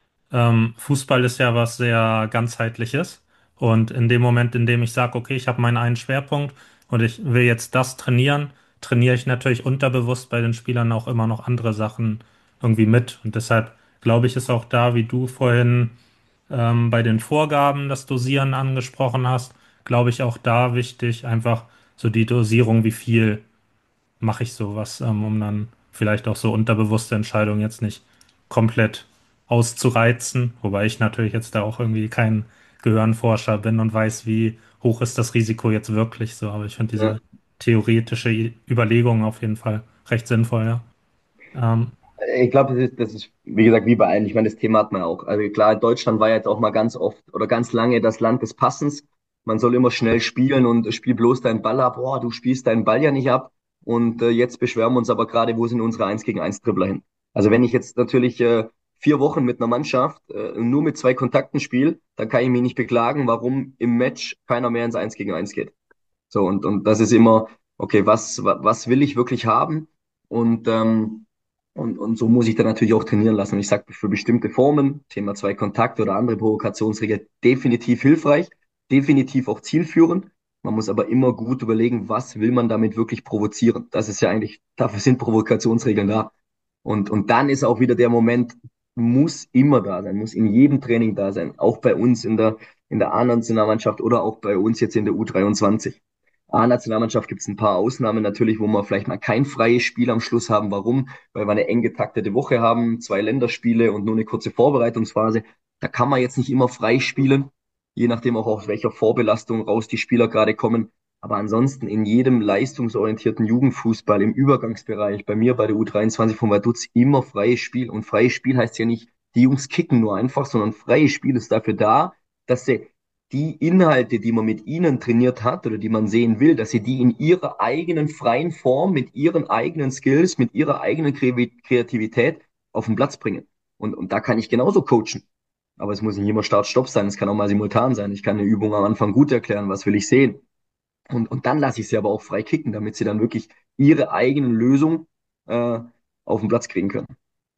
S2: ähm, Fußball ist ja was sehr ganzheitliches. Und in dem Moment, in dem ich sage, okay, ich habe meinen einen Schwerpunkt und ich will jetzt das trainieren, trainiere ich natürlich unterbewusst bei den Spielern auch immer noch andere Sachen irgendwie mit. Und deshalb glaube ich, ist auch da, wie du vorhin ähm, bei den Vorgaben das Dosieren angesprochen hast, glaube ich auch da wichtig, einfach so die Dosierung, wie viel mache ich sowas, ähm, um dann vielleicht auch so unterbewusste Entscheidungen jetzt nicht komplett auszureizen, wobei ich natürlich jetzt da auch irgendwie kein Gehirnforscher bin und weiß, wie hoch ist das Risiko jetzt wirklich so, aber ich finde diese
S3: Ja.
S2: theoretische I- Überlegung auf jeden Fall recht sinnvoll, ja. Ähm,
S3: Ich glaube, das ist, das ist, wie gesagt, wie bei allen. Ich meine, das Thema hat man auch. Also klar, Deutschland war jetzt auch mal ganz oft oder ganz lange das Land des Passens. Man soll immer schnell spielen und spiel bloß deinen Ball ab. Boah, du spielst deinen Ball ja nicht ab. Und äh, jetzt beschweren wir uns aber gerade, wo sind unsere eins gegen eins Dribbler hin? Also wenn ich jetzt natürlich äh, vier Wochen mit einer Mannschaft äh, nur mit zwei Kontakten spiele, dann kann ich mich nicht beklagen, warum im Match keiner mehr ins eins gegen eins geht. So, und, und das ist immer, okay, was, wa- was will ich wirklich haben? Und, ähm, und, und so muss ich dann natürlich auch trainieren lassen. Und ich sage, für bestimmte Formen, Thema zwei Kontakte oder andere Provokationsregeln, definitiv hilfreich, definitiv auch zielführend. Man muss aber immer gut überlegen, was will man damit wirklich provozieren. Das ist ja eigentlich, dafür sind Provokationsregeln da. Und, und dann ist auch wieder der Moment, muss immer da sein, muss in jedem Training da sein. Auch bei uns in der, in der A-Nationalmannschaft oder auch bei uns jetzt in der U dreiundzwanzig. A-Nationalmannschaft gibt es ein paar Ausnahmen natürlich, wo wir vielleicht mal kein freies Spiel am Schluss haben. Warum? Weil wir eine eng getaktete Woche haben, zwei Länderspiele und nur eine kurze Vorbereitungsphase. Da kann man jetzt nicht immer frei spielen, je nachdem auch aus welcher Vorbelastung raus die Spieler gerade kommen. Aber ansonsten in jedem leistungsorientierten Jugendfußball im Übergangsbereich, bei mir bei der U dreiundzwanzig von Vaduz, immer freies Spiel. Und freies Spiel heißt ja nicht, die Jungs kicken nur einfach, sondern freies Spiel ist dafür da, dass sie die Inhalte, die man mit ihnen trainiert hat oder die man sehen will, dass sie die in ihrer eigenen freien Form, mit ihren eigenen Skills, mit ihrer eigenen Kreativität auf den Platz bringen. Und, und da kann ich genauso coachen. Aber es muss nicht immer Start-Stopp sein, es kann auch mal simultan sein. Ich kann eine Übung am Anfang gut erklären, was will ich sehen. Und, und dann lasse ich sie aber auch frei kicken, damit sie dann wirklich ihre eigenen Lösungen äh, auf den Platz kriegen können.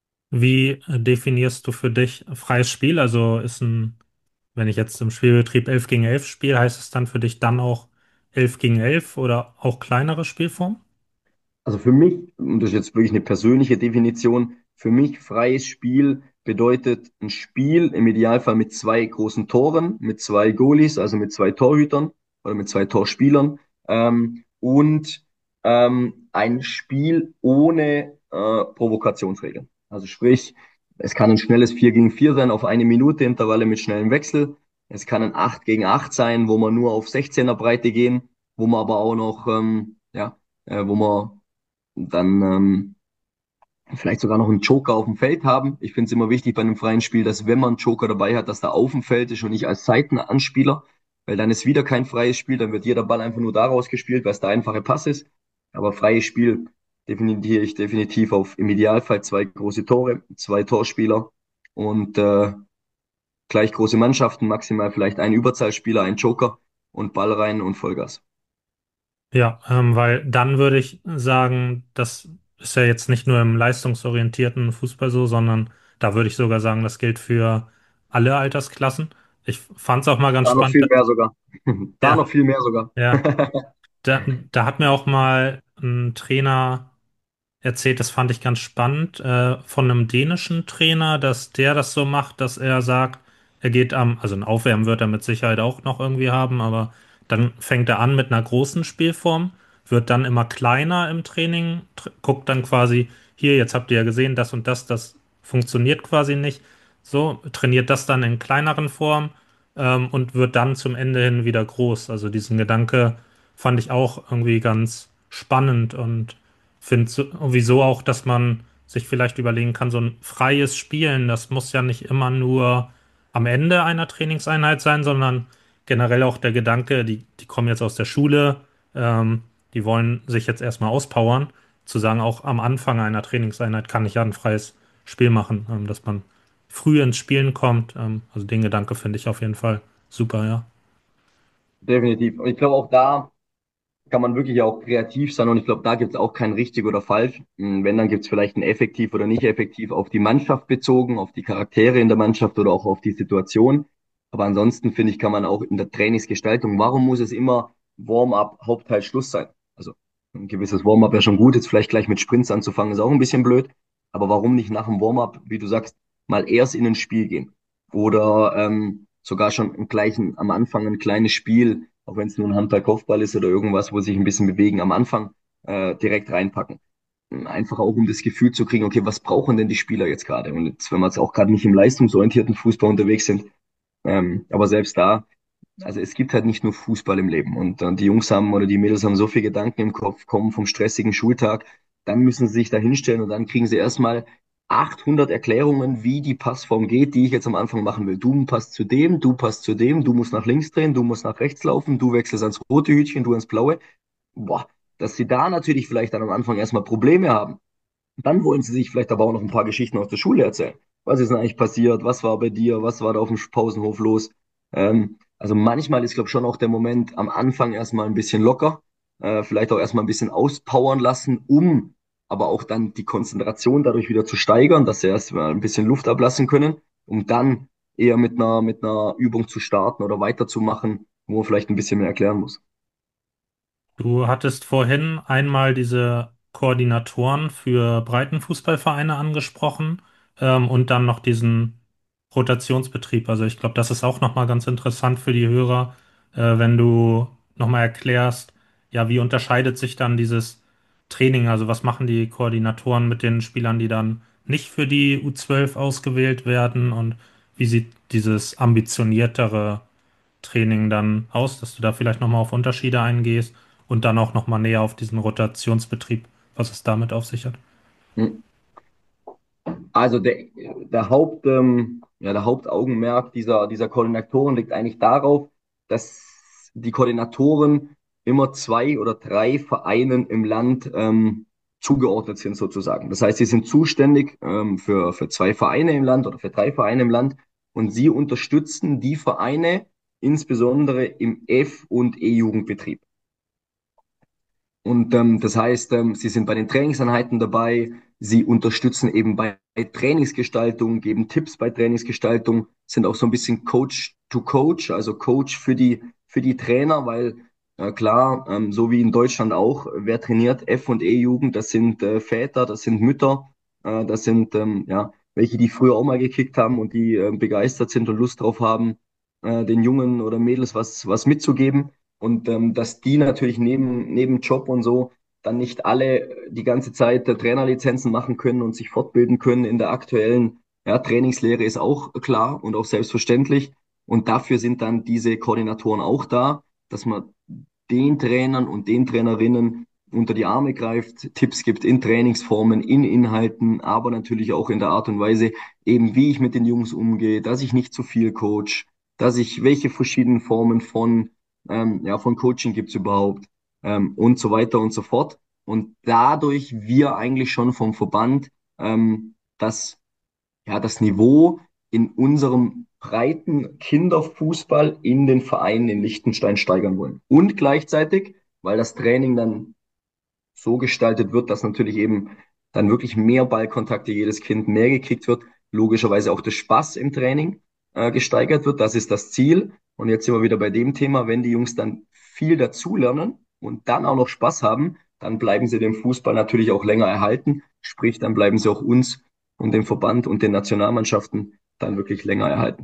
S2: Wie äh, definierst du für dich freies Spiel? Also ist ein, wenn ich jetzt im Spielbetrieb elf gegen elf spiele, heißt es dann für dich dann auch elf gegen elf oder auch kleinere Spielformen?
S3: Also für mich, und das ist jetzt wirklich eine persönliche Definition, für mich freies Spiel bedeutet ein Spiel im Idealfall mit zwei großen Toren, mit zwei Goalies, also mit zwei Torhütern oder mit zwei Torspielern ähm, und ähm, ein Spiel ohne äh, Provokationsregeln. Also sprich, es kann ein schnelles vier gegen vier sein auf eine Minute, Intervalle mit schnellem Wechsel. Es kann ein acht gegen acht sein, wo wir nur auf sechzehner Breite gehen, wo man aber auch noch, ähm, ja, äh, wo man dann ähm, vielleicht sogar noch einen Joker auf dem Feld haben. Ich finde es immer wichtig bei einem freien Spiel, dass wenn man einen Joker dabei hat, dass der auf dem Feld ist und nicht als Seitenanspieler, weil dann ist wieder kein freies Spiel, dann wird jeder Ball einfach nur daraus gespielt, weil es der einfache Pass ist. Aber freies Spiel definiere ich definitiv auf im Idealfall zwei große Tore, zwei Torspieler und äh, gleich große Mannschaften, maximal vielleicht ein Überzahlspieler, ein Joker und Ball rein und Vollgas.
S2: Ja, ähm, weil dann würde ich sagen, das ist ja jetzt nicht nur im leistungsorientierten Fußball so, sondern da würde ich sogar sagen, das gilt für alle Altersklassen. Ich fand es auch mal ganz
S3: Da noch
S2: spannend.
S3: viel mehr sogar. Da
S2: Ja,
S3: noch viel mehr sogar.
S2: ja. Da, da hat mir auch mal ein Trainer erzählt, das fand ich ganz spannend, äh, von einem dänischen Trainer, dass der das so macht, dass er sagt, er geht am, also ein Aufwärmen wird er mit Sicherheit auch noch irgendwie haben, aber dann fängt er an mit einer großen Spielform, wird dann immer kleiner im Training, tr guckt dann quasi, hier, jetzt habt ihr ja gesehen, das und das, das funktioniert quasi nicht. So, trainiert das dann in kleineren Formen, ähm, und wird dann zum Ende hin wieder groß. Also diesen Gedanke fand ich auch irgendwie ganz spannend und finde sowieso auch, dass man sich vielleicht überlegen kann, so ein freies Spielen, das muss ja nicht immer nur am Ende einer Trainingseinheit sein, sondern generell auch der Gedanke, die, die kommen jetzt aus der Schule, ähm, die wollen sich jetzt erstmal auspowern, zu sagen, auch am Anfang einer Trainingseinheit kann ich ja ein freies Spiel machen, ähm, dass man früh ins Spielen kommt. Ähm, also den Gedanke finde ich auf jeden Fall super, ja.
S3: Definitiv. Und ich glaube, auch da kann man wirklich auch kreativ sein und ich glaube, da gibt es auch kein richtig oder falsch. Mm, Wenn, dann gibt es vielleicht ein effektiv oder nicht effektiv auf die Mannschaft bezogen, auf die Charaktere in der Mannschaft oder auch auf die Situation. Aber ansonsten finde ich, kann man auch in der Trainingsgestaltung, warum muss es immer Warm-up, Hauptteil, Schluss sein? Also ein gewisses Warm-up wäre schon gut, jetzt vielleicht gleich mit Sprints anzufangen, ist auch ein bisschen blöd. Aber warum nicht nach dem Warm-up, wie du sagst, mal erst in ein Spiel gehen? Oder ähm, sogar schon im gleichen, am Anfang ein kleines Spiel, auch wenn es nur ein Handball-Kopfball ist oder irgendwas, wo sich ein bisschen bewegen, am Anfang äh, direkt reinpacken. Einfach auch, um das Gefühl zu kriegen, okay, was brauchen denn die Spieler jetzt gerade? Und jetzt, wenn wir jetzt auch gerade nicht im leistungsorientierten Fußball unterwegs sind, ähm, aber selbst da, also es gibt halt nicht nur Fußball im Leben. Und äh, die Jungs haben oder die Mädels haben so viele Gedanken im Kopf, kommen vom stressigen Schultag, dann müssen sie sich da hinstellen und dann kriegen sie erstmal achthundert Erklärungen, wie die Passform geht, die ich jetzt am Anfang machen will. Du passt zu dem, du passt zu dem, du musst nach links drehen, du musst nach rechts laufen, du wechselst ans rote Hütchen, du ans blaue. Boah, dass sie da natürlich vielleicht dann am Anfang erstmal Probleme haben. Dann wollen sie sich vielleicht aber auch noch ein paar Geschichten aus der Schule erzählen. Was ist denn eigentlich passiert? Was war bei dir? Was war da auf dem Pausenhof los? Ähm, also manchmal ist, glaube ich, schon auch der Moment am Anfang erstmal ein bisschen locker, äh, vielleicht auch erstmal ein bisschen auspowern lassen, um aber auch dann die Konzentration dadurch wieder zu steigern, dass sie erst mal ein bisschen Luft ablassen können, um dann eher mit einer, mit einer Übung zu starten oder weiterzumachen, wo man vielleicht ein bisschen mehr erklären muss.
S2: Du hattest vorhin einmal diese Koordinatoren für Breitenfußballvereine angesprochen, ähm, und dann noch diesen Rotationsbetrieb. Also ich glaube, das ist auch nochmal ganz interessant für die Hörer, äh, wenn du nochmal erklärst, ja, wie unterscheidet sich dann dieses Training? Also was machen die Koordinatoren mit den Spielern, die dann nicht für die U zwölf ausgewählt werden, und wie sieht dieses ambitioniertere Training dann aus, dass du da vielleicht nochmal auf Unterschiede eingehst und dann auch nochmal näher auf diesen Rotationsbetrieb, was es damit auf sich hat.
S3: Hm. Also der, der Haupt, ähm, ja, der Hauptaugenmerk dieser, dieser Koordinatoren liegt eigentlich darauf, dass die Koordinatoren immer zwei oder drei Vereinen im Land ähm, zugeordnet sind sozusagen. Das heißt, sie sind zuständig ähm, für, für zwei Vereine im Land oder für drei Vereine im Land und sie unterstützen die Vereine insbesondere im F- und E-Jugendbetrieb. Und ähm, das heißt, ähm, sie sind bei den Trainingseinheiten dabei, sie unterstützen eben bei Trainingsgestaltung, geben Tipps bei Trainingsgestaltung, sind auch so ein bisschen Coach to Coach, also Coach für die, für die Trainer, weil äh, klar, ähm, so wie in Deutschland auch, wer trainiert F- und E-Jugend, das sind äh, Väter, das sind Mütter, äh, das sind ähm, ja welche, die früher auch mal gekickt haben und die äh, begeistert sind und Lust drauf haben, äh, den Jungen oder Mädels was, was mitzugeben. Und ähm, dass die natürlich neben, neben Job und so dann nicht alle die ganze Zeit äh, Trainerlizenzen machen können und sich fortbilden können in der aktuellen ja, Trainingslehre ist auch klar und auch selbstverständlich. Und dafür sind dann diese Koordinatoren auch da, dass man den Trainern und den Trainerinnen unter die Arme greift, Tipps gibt in Trainingsformen, in Inhalten, aber natürlich auch in der Art und Weise, eben wie ich mit den Jungs umgehe, dass ich nicht zu viel coach, dass ich welche verschiedenen Formen von ähm, ja, von Coaching gibt's überhaupt ähm, und so weiter und so fort. Und dadurch wir eigentlich schon vom Verband ähm, das, ja, das Niveau in unserem breiten Kinderfußball in den Vereinen in Liechtenstein steigern wollen. Und gleichzeitig, weil das Training dann so gestaltet wird, dass natürlich eben dann wirklich mehr Ballkontakte jedes Kind mehr gekriegt wird, logischerweise auch der Spaß im Training äh, gesteigert wird. Das ist das Ziel. Und jetzt sind wir wieder bei dem Thema, wenn die Jungs dann viel dazulernen und dann auch noch Spaß haben, dann bleiben sie dem Fußball natürlich auch länger erhalten. Sprich, dann bleiben sie auch uns und dem Verband und den Nationalmannschaften dann wirklich länger erhalten.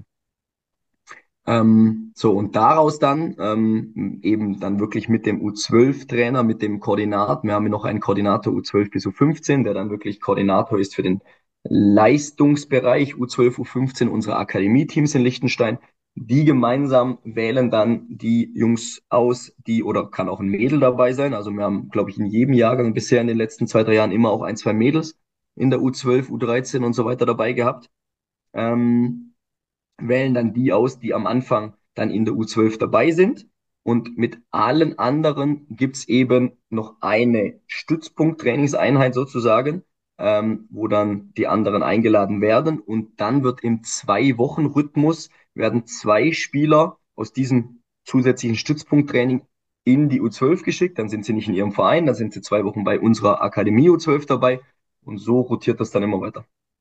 S3: Ähm, so, und daraus dann ähm, eben dann wirklich mit dem U zwölf Trainer, mit dem Koordinator, wir haben ja noch einen Koordinator U zwölf bis U fünfzehn, der dann wirklich Koordinator ist für den Leistungsbereich U zwölf, U fünfzehn unserer Akademie-Teams in Liechtenstein. Die gemeinsam wählen dann die Jungs aus, die, oder kann auch ein Mädel dabei sein. Also wir haben, glaube ich, in jedem Jahrgang bisher in den letzten zwei, drei Jahren immer auch ein, zwei Mädels in der U zwölf, U dreizehn und so weiter dabei gehabt. Ähm, wählen dann die aus, die am Anfang dann in der U zwölf dabei sind. Und mit allen anderen gibt's eben noch eine Stützpunkt-Trainingseinheit sozusagen, ähm, wo dann die anderen eingeladen werden. Und dann wird im Zwei-Wochen-Rhythmus werden zwei Spieler aus diesem zusätzlichen Stützpunkttraining in die U zwölf geschickt. Dann sind sie nicht in ihrem Verein, dann sind sie zwei Wochen bei unserer Akademie U zwölf dabei. Und so rotiert das dann immer weiter.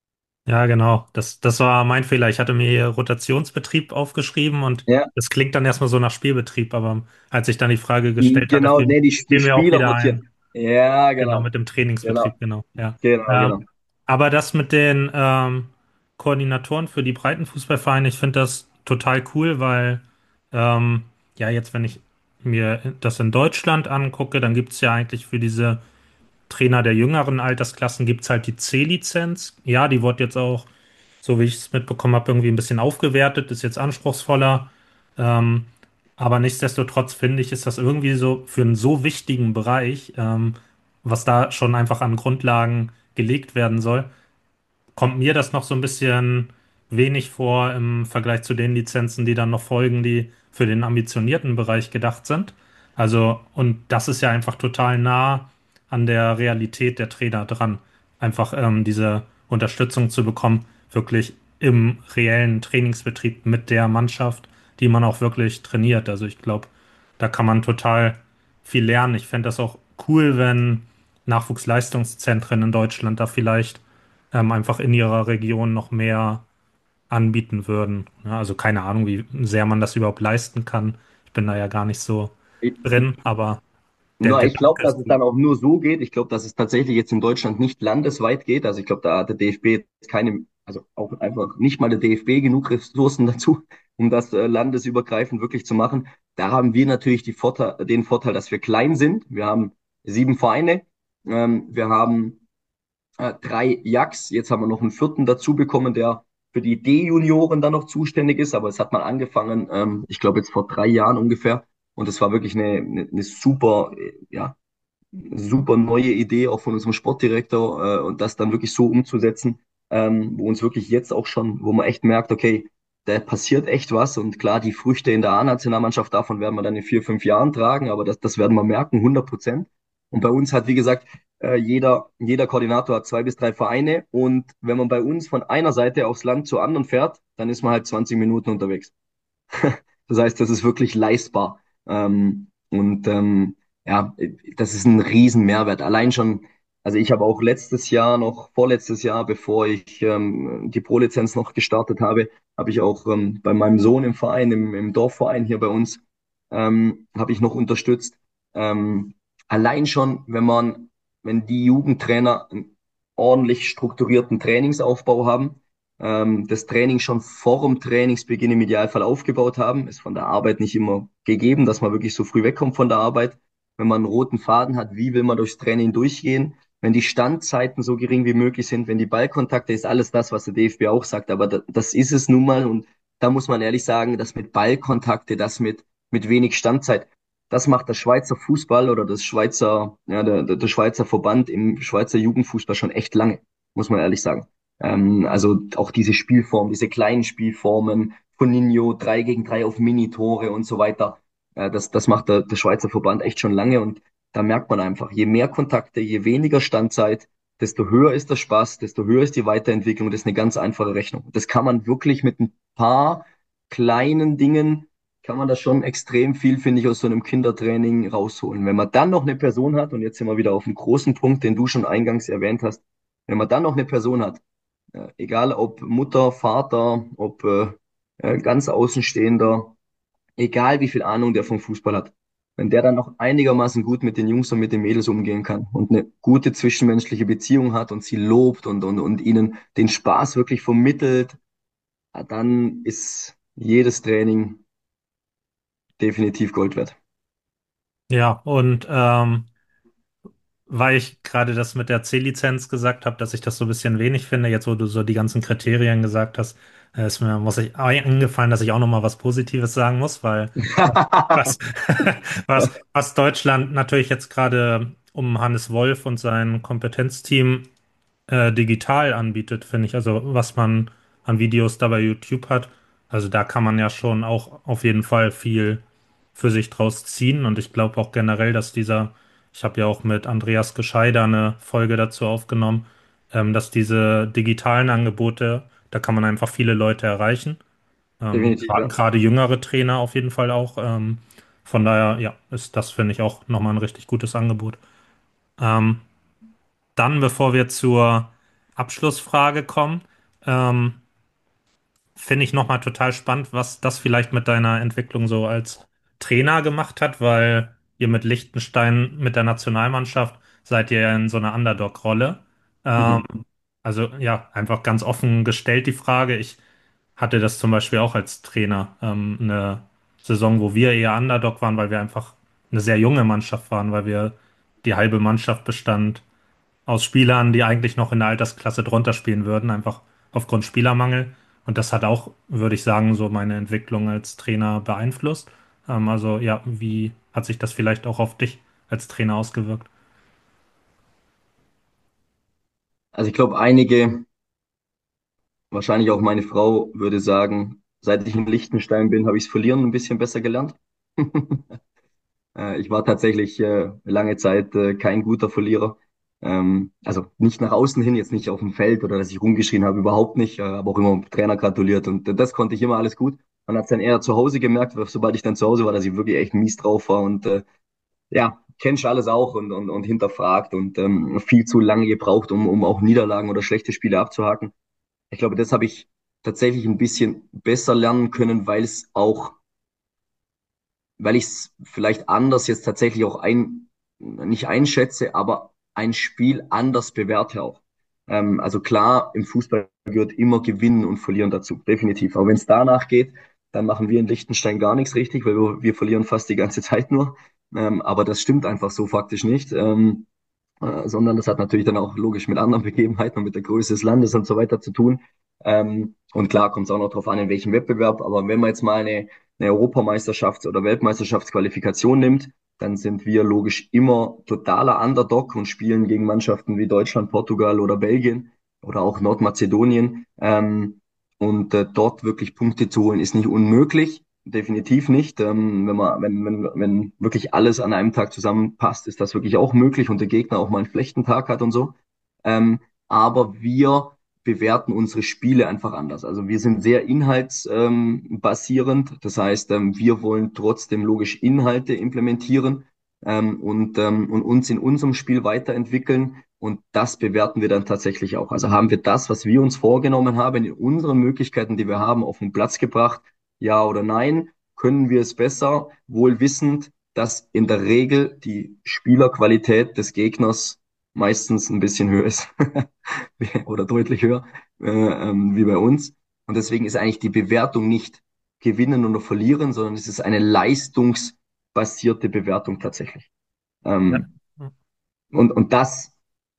S2: Ja, genau. Das, das war mein Fehler. Ich hatte mir hier Rotationsbetrieb aufgeschrieben und
S3: Ja,
S2: das klingt dann erstmal so nach Spielbetrieb, aber als ich dann die Frage
S3: die,
S2: gestellt hatte,
S3: genau,
S2: fiel,
S3: nee, die, die
S2: fiel mir auch
S3: Spieler
S2: wieder
S3: rotieren.
S2: ein.
S3: Ja,
S2: Genau,
S3: genau,
S2: mit dem
S3: genau,
S2: Trainingsbetrieb, genau, ja.
S3: genau,
S2: Ähm,
S3: genau.
S2: aber das mit den ähm, Koordinatoren für die Breitenfußballvereine, ich finde das total cool, weil ähm, ja, jetzt, wenn ich mir das in Deutschland angucke, dann gibt es ja eigentlich für diese Trainer der jüngeren Altersklassen gibt es halt die C-Lizenz. Ja, die wird jetzt auch, so wie ich es mitbekommen habe, irgendwie ein bisschen aufgewertet, ist jetzt anspruchsvoller. Ähm, aber nichtsdestotrotz finde ich, ist das irgendwie so für einen so wichtigen Bereich, ähm, was da schon einfach an Grundlagen gelegt werden soll, kommt mir das noch so ein bisschen wenig vor im Vergleich zu den Lizenzen, die dann noch folgen, die für den ambitionierten Bereich gedacht sind. Also, und das ist ja einfach total nah an der Realität der Trainer dran. Einfach ähm, diese Unterstützung zu bekommen, wirklich im reellen Trainingsbetrieb mit der Mannschaft, die man auch wirklich trainiert. Also ich glaube, da kann man total viel lernen. Ich fände das auch cool, wenn Nachwuchsleistungszentren in Deutschland da vielleicht ähm, einfach in ihrer Region noch mehr anbieten würden. Ja, also keine Ahnung, wie sehr man das überhaupt leisten kann. Ich bin da ja gar nicht so
S3: Ich,
S2: drin, aber der
S3: Na, ich glaube,
S2: Gedanke
S3: dass
S2: ist
S3: es
S2: gut.
S3: dann auch nur so geht. Ich glaube, dass es tatsächlich jetzt in Deutschland nicht landesweit geht. Also ich glaube, da hat der D F B jetzt keine, also auch einfach nicht mal der D F B genug Ressourcen dazu, um das äh, landesübergreifend wirklich zu machen. Da haben wir natürlich die Vorteil, den Vorteil, dass wir klein sind. Wir haben sieben Vereine. Ähm, wir haben äh, drei Jacks. Jetzt haben wir noch einen vierten dazu bekommen, der für die D-Junioren dann noch zuständig ist. Aber es hat mal angefangen, ähm, ich glaube jetzt vor drei Jahren ungefähr. Und es war wirklich eine, eine, eine super, äh, ja, super neue Idee auch von unserem Sportdirektor äh, und das dann wirklich so umzusetzen, ähm, wo uns wirklich jetzt auch schon, wo man echt merkt, okay, da passiert echt was und klar, die Früchte in der A-Nationalmannschaft, davon werden wir dann in vier, fünf Jahren tragen, aber das, das werden wir merken, hundert Prozent. Und bei uns hat, wie gesagt, äh, jeder, jeder Koordinator hat zwei bis drei Vereine und wenn man bei uns von einer Seite aufs Land zur anderen fährt, dann ist man halt zwanzig Minuten unterwegs. Das heißt, das ist wirklich leistbar. Ähm, und ähm, ja, das ist ein riesen Mehrwert. Allein schon, also ich habe auch letztes Jahr noch, vorletztes Jahr, bevor ich ähm, die Pro-Lizenz noch gestartet habe, habe ich auch ähm, bei meinem Sohn im Verein, im, im Dorfverein hier bei uns, ähm, habe ich noch unterstützt. Ähm, allein schon, wenn man, wenn die Jugendtrainer einen ordentlich strukturierten Trainingsaufbau haben, ähm, das Training schon vor dem Trainingsbeginn im Idealfall aufgebaut haben. Ist von der Arbeit nicht immer gegeben, dass man wirklich so früh wegkommt von der Arbeit. Wenn man einen roten Faden hat, wie will man durchs Training durchgehen? Wenn die Standzeiten so gering wie möglich sind, wenn die Ballkontakte, ist alles das, was der D F B auch sagt. Aber da, das ist es nun mal. Und da muss man ehrlich sagen, das mit Ballkontakte, das mit, mit wenig Standzeit, das macht der Schweizer Fußball oder das Schweizer, ja, der, der der Schweizer Verband im Schweizer Jugendfußball schon echt lange, muss man ehrlich sagen. Ähm, also auch diese Spielform, diese kleinen Spielformen von Ninho, drei gegen drei auf Minitore und so weiter. Äh, das, das macht der, der Schweizer Verband echt schon lange und da merkt man einfach, je mehr Kontakte, je weniger Standzeit, desto höher ist der Spaß, desto höher ist die Weiterentwicklung. Das ist eine ganz einfache Rechnung. Das kann man wirklich mit ein paar kleinen Dingen, kann man da schon extrem viel, finde ich, aus so einem Kindertraining rausholen. Wenn man dann noch eine Person hat, und jetzt sind wir wieder auf einen großen Punkt, den du schon eingangs erwähnt hast, wenn man dann noch eine Person hat, äh, egal ob Mutter, Vater, ob äh, äh, ganz Außenstehender, egal wie viel Ahnung der vom Fußball hat. Wenn der dann noch einigermaßen gut mit den Jungs und mit den Mädels umgehen kann und eine gute zwischenmenschliche Beziehung hat und sie lobt und, und, und ihnen den Spaß wirklich vermittelt, ja, dann ist jedes Training definitiv Gold wert.
S2: Ja, und ähm, weil ich gerade das mit der C-Lizenz gesagt habe, dass ich das so ein bisschen wenig finde, jetzt wo du so die ganzen Kriterien gesagt hast, äh, ist mir muss ich eingefallen, dass ich auch noch mal was Positives sagen muss, weil was, was, was Deutschland natürlich jetzt gerade um Hannes Wolf und sein Kompetenzteam äh, digital anbietet, finde ich, also was man an Videos da bei YouTube hat, also da kann man ja schon auch auf jeden Fall viel für sich draus ziehen und ich glaube auch generell, dass dieser, ich habe ja auch mit Andreas Gescheider eine Folge dazu aufgenommen, ähm, dass diese digitalen Angebote, da kann man einfach viele Leute erreichen. Ähm,
S3: Definitiv,
S2: gra-
S3: ja.
S2: gerade jüngere Trainer auf jeden Fall auch. Ähm, von daher, ja, ist das, finde ich, auch nochmal ein richtig gutes Angebot. Ähm, Dann, bevor wir zur Abschlussfrage kommen, ähm, finde ich nochmal total spannend, was das vielleicht mit deiner Entwicklung so als Trainer gemacht hat, weil ihr mit Liechtenstein, mit der Nationalmannschaft, seid ihr ja in so einer Underdog-Rolle. Ähm,
S3: Mhm.
S2: also ja, einfach ganz offen gestellt die Frage. Ich hatte das zum Beispiel auch als Trainer, ähm, eine Saison, wo wir eher Underdog waren, weil wir einfach eine sehr junge Mannschaft waren, weil wir die halbe Mannschaft bestand aus Spielern, die eigentlich noch in der Altersklasse drunter spielen würden, einfach aufgrund Spielermangel. Und das hat auch, würde ich sagen, so meine Entwicklung als Trainer beeinflusst. Ähm, also ja, wie hat sich das vielleicht auch auf dich als Trainer ausgewirkt?
S3: Also ich glaube, einige, wahrscheinlich auch meine Frau, würde sagen, seit ich in Liechtenstein bin, habe ich das Verlieren ein bisschen besser gelernt. Äh, ich war tatsächlich äh, lange Zeit äh, kein guter Verlierer. Ähm, also nicht nach außen hin, jetzt nicht auf dem Feld oder dass ich rumgeschrien habe, überhaupt nicht. Äh, habe auch immer dem Trainer gratuliert und äh, das konnte ich immer alles gut. Man hat es dann eher zu Hause gemerkt, weil sobald ich dann zu Hause war, dass ich wirklich echt mies drauf war und äh, ja, kennst alles auch und, und, und hinterfragt und ähm, viel zu lange gebraucht, um, um auch Niederlagen oder schlechte Spiele abzuhaken. Ich glaube, das habe ich tatsächlich ein bisschen besser lernen können, weil es auch weil ich es vielleicht anders jetzt tatsächlich auch ein, nicht einschätze, aber ein Spiel anders bewerte auch. Ähm, also klar, im Fußball gehört immer Gewinnen und Verlieren dazu, definitiv. Aber wenn es danach geht, dann machen wir in Liechtenstein gar nichts richtig, weil wir, wir verlieren fast die ganze Zeit nur. Ähm, aber das stimmt einfach so faktisch nicht. Ähm, äh, sondern das hat natürlich dann auch logisch mit anderen Begebenheiten und mit der Größe des Landes und so weiter zu tun. Ähm, und klar kommt es auch noch darauf an, in welchem Wettbewerb. Aber wenn man jetzt mal eine, eine Europameisterschafts- oder Weltmeisterschaftsqualifikation nimmt, dann sind wir logisch immer totaler Underdog und spielen gegen Mannschaften wie Deutschland, Portugal oder Belgien oder auch Nordmazedonien. Ähm, und äh, dort wirklich Punkte zu holen, ist nicht unmöglich. Definitiv nicht. Ähm, wenn man, wenn, wenn, wenn wirklich alles an einem Tag zusammenpasst, ist das wirklich auch möglich und der Gegner auch mal einen schlechten Tag hat und so. Ähm, aber wir bewerten unsere Spiele einfach anders. Also wir sind sehr inhaltsbasierend. basierend. Das heißt, ähm, wir wollen trotzdem logisch Inhalte implementieren ähm, und, ähm, und uns in unserem Spiel weiterentwickeln. Und das bewerten wir dann tatsächlich auch. Also haben wir das, was wir uns vorgenommen haben, in unseren Möglichkeiten, die wir haben, auf den Platz gebracht, ja oder nein? Können wir es besser, wohl wissend, dass in der Regel die Spielerqualität des Gegners meistens ein bisschen höher ist oder deutlich höher äh, ähm, wie bei uns. Und deswegen ist eigentlich die Bewertung nicht gewinnen oder verlieren, sondern es ist eine leistungsbasierte Bewertung tatsächlich.
S2: Ja.
S3: Ähm, und, und das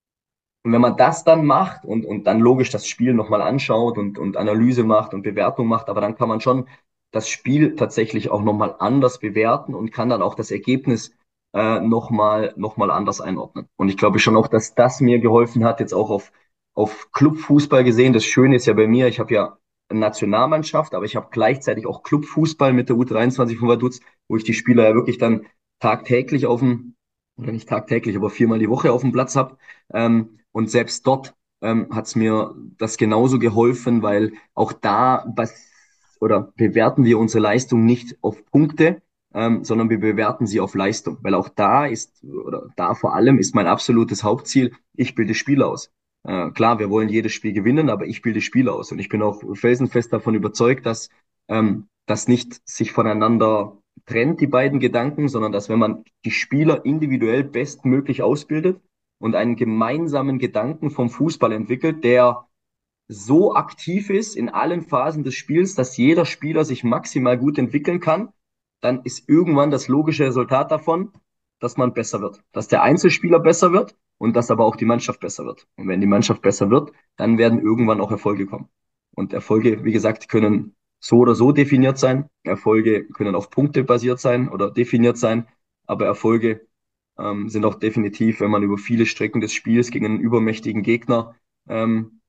S3: und wenn man das dann macht und, und dann logisch das Spiel nochmal anschaut und, und Analyse macht und Bewertung macht, aber dann kann man schon das Spiel tatsächlich auch nochmal anders bewerten und kann dann auch das Ergebnis äh, nochmal noch mal anders einordnen. Und ich glaube schon auch, dass das mir geholfen hat, jetzt auch auf, auf Clubfußball gesehen. Das Schöne ist ja bei mir, ich habe ja eine Nationalmannschaft, aber ich habe gleichzeitig auch Clubfußball mit der U dreiundzwanzig von Vaduz, wo ich die Spieler ja wirklich dann tagtäglich auf dem, oder nicht tagtäglich, aber viermal die Woche auf dem Platz habe. Ähm, und selbst dort ähm, hat es mir das genauso geholfen, weil auch da bas oder bewerten wir unsere Leistung nicht auf Punkte, ähm, sondern wir bewerten sie auf Leistung. Weil auch da ist, oder da vor allem ist mein absolutes Hauptziel, ich bilde Spiel aus. Äh, klar, wir wollen jedes Spiel gewinnen, aber ich bilde Spiel aus. Und ich bin auch felsenfest davon überzeugt, dass ähm, das nicht sich voneinander trennt, die beiden Gedanken, sondern dass wenn man die Spieler individuell bestmöglich ausbildet, und einen gemeinsamen Gedanken vom Fußball entwickelt, der so aktiv ist in allen Phasen des Spiels, dass jeder Spieler sich maximal gut entwickeln kann, dann ist irgendwann das logische Resultat davon, dass man besser wird, dass der Einzelspieler besser wird und dass aber auch die Mannschaft besser wird. Und wenn die Mannschaft besser wird, dann werden irgendwann auch Erfolge kommen. Und Erfolge, wie gesagt, können so oder so definiert sein. Erfolge können auf Punkte basiert sein oder definiert sein, aber Erfolge ähm, sind auch definitiv, wenn man über viele Strecken des Spiels gegen einen übermächtigen Gegner ähm,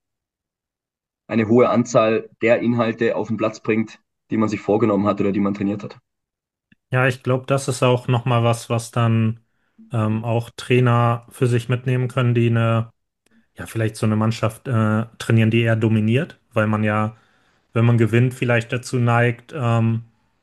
S3: eine hohe Anzahl der Inhalte auf den Platz bringt, die man sich vorgenommen hat oder die man trainiert hat.
S2: Ja, ich glaube, das ist auch nochmal was, was dann ähm, auch Trainer für sich mitnehmen können, die eine ja, vielleicht so eine Mannschaft äh, trainieren, die eher dominiert, weil man ja, wenn man gewinnt, vielleicht dazu neigt, ähm,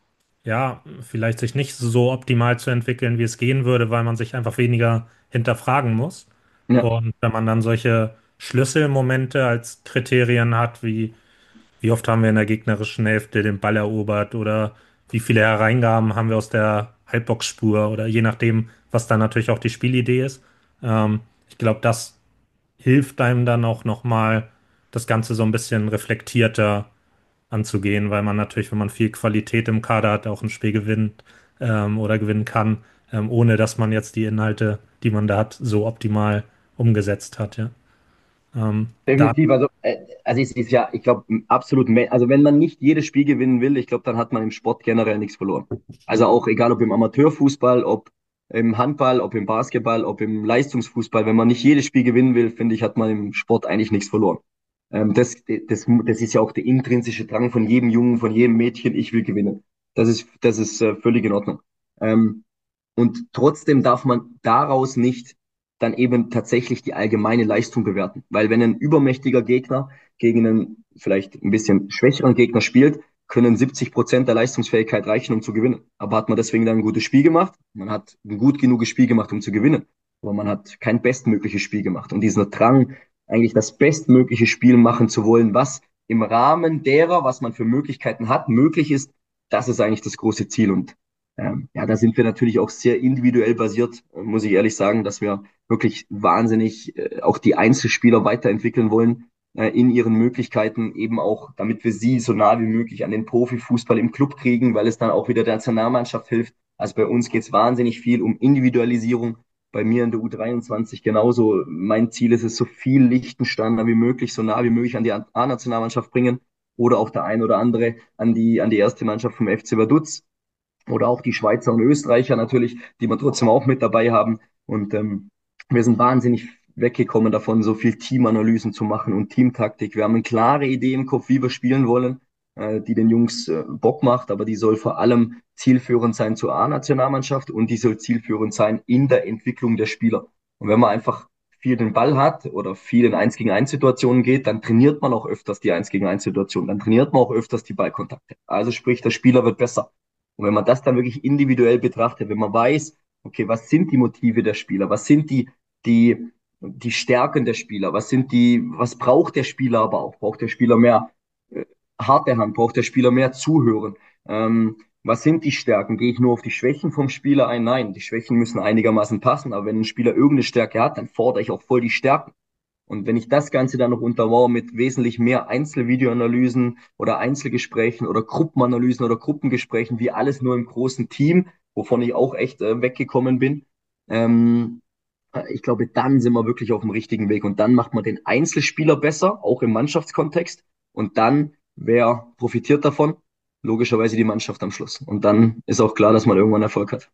S2: ja, vielleicht sich nicht so optimal zu entwickeln, wie es gehen würde, weil man sich einfach weniger hinterfragen muss.
S3: Ja,
S2: Und wenn man dann solche Schlüsselmomente als Kriterien hat, wie wie oft haben wir in der gegnerischen Hälfte den Ball erobert oder wie viele Hereingaben haben wir aus der Halbboxspur oder je nachdem, was dann natürlich auch die Spielidee ist. Ähm, ich glaube, das hilft einem dann auch nochmal, das Ganze so ein bisschen reflektierter anzugehen, weil man natürlich, wenn man viel Qualität im Kader hat, auch ein Spiel gewinnt ähm, oder gewinnen kann, ähm, ohne dass man jetzt die Inhalte, die man da hat, so optimal umgesetzt hat, ja. Ähm, da,
S3: definitiv. Also, äh, also es ist ja, ich glaube, absolut, me- also wenn man nicht jedes Spiel gewinnen will, ich glaube, dann hat man im Sport generell nichts verloren. Also auch egal, ob im Amateurfußball, ob im Handball, ob im Basketball, ob im Leistungsfußball, wenn man nicht jedes Spiel gewinnen will, finde ich, hat man im Sport eigentlich nichts verloren. Ähm, das, das, das ist ja auch der intrinsische Drang von jedem Jungen, von jedem Mädchen, ich will gewinnen. Das ist, das ist äh, völlig in Ordnung. Ähm, Und trotzdem darf man daraus nicht dann eben tatsächlich die allgemeine Leistung bewerten. Weil wenn ein übermächtiger Gegner gegen einen vielleicht ein bisschen schwächeren Gegner spielt, können siebzig Prozent der Leistungsfähigkeit reichen, um zu gewinnen. Aber hat man deswegen dann ein gutes Spiel gemacht? Man hat ein gut genuges Spiel gemacht, um zu gewinnen. Aber man hat kein bestmögliches Spiel gemacht. Und dieser Drang, eigentlich das bestmögliche Spiel machen zu wollen, was im Rahmen derer, was man für Möglichkeiten hat, möglich ist, das ist eigentlich das große Ziel. Und ähm, ja, da sind wir natürlich auch sehr individuell basiert, äh, muss ich ehrlich sagen, dass wir wirklich wahnsinnig äh, auch die Einzelspieler weiterentwickeln wollen äh, in ihren Möglichkeiten, eben auch, damit wir sie so nah wie möglich an den Profifußball im Club kriegen, weil es dann auch wieder der Nationalmannschaft hilft. Also bei uns geht es wahnsinnig viel um Individualisierung. Bei mir in der U dreiundzwanzig genauso. Mein Ziel ist es, so viel Liechtensteiner wie möglich, so nah wie möglich an die A-Nationalmannschaft bringen oder auch der ein oder andere an die, an die erste Mannschaft vom F C Vaduz oder auch die Schweizer und Österreicher natürlich, die wir trotzdem auch mit dabei haben. Und ähm, wir sind wahnsinnig weggekommen davon, so viel Teamanalysen zu machen und Teamtaktik. Wir haben eine klare Idee im Kopf, wie wir spielen wollen, äh, die den Jungs äh, Bock macht, aber die soll vor allem zielführend sein zur A-Nationalmannschaft und die soll zielführend sein in der Entwicklung der Spieler. Und wenn man einfach viel den Ball hat oder viel in eins gegen eins Situationen geht, dann trainiert man auch öfters die eins gegen eins Situationen, dann trainiert man auch öfters die Ballkontakte. Also sprich, der Spieler wird besser. Und wenn man das dann wirklich individuell betrachtet, wenn man weiß, okay, was sind die Motive der Spieler, was sind die, die, die Stärken der Spieler, was sind die, was braucht der Spieler aber auch? Braucht der Spieler mehr äh, harte Hand, braucht der Spieler mehr Zuhören? Ähm, was sind die Stärken? Gehe ich nur auf die Schwächen vom Spieler ein? Nein, die Schwächen müssen einigermaßen passen, aber wenn ein Spieler irgendeine Stärke hat, dann fordere ich auch voll die Stärken. Und wenn ich das Ganze dann noch untermauere mit wesentlich mehr Einzelvideoanalysen oder Einzelgesprächen oder Gruppenanalysen oder Gruppengesprächen, wie alles nur im großen Team, wovon ich auch echt äh, weggekommen bin, ähm, ich glaube, dann sind wir wirklich auf dem richtigen Weg. Und dann macht man den Einzelspieler besser, auch im Mannschaftskontext. Und dann, wer profitiert davon? Logischerweise die Mannschaft am Schluss. Und dann ist auch klar, dass man irgendwann Erfolg hat.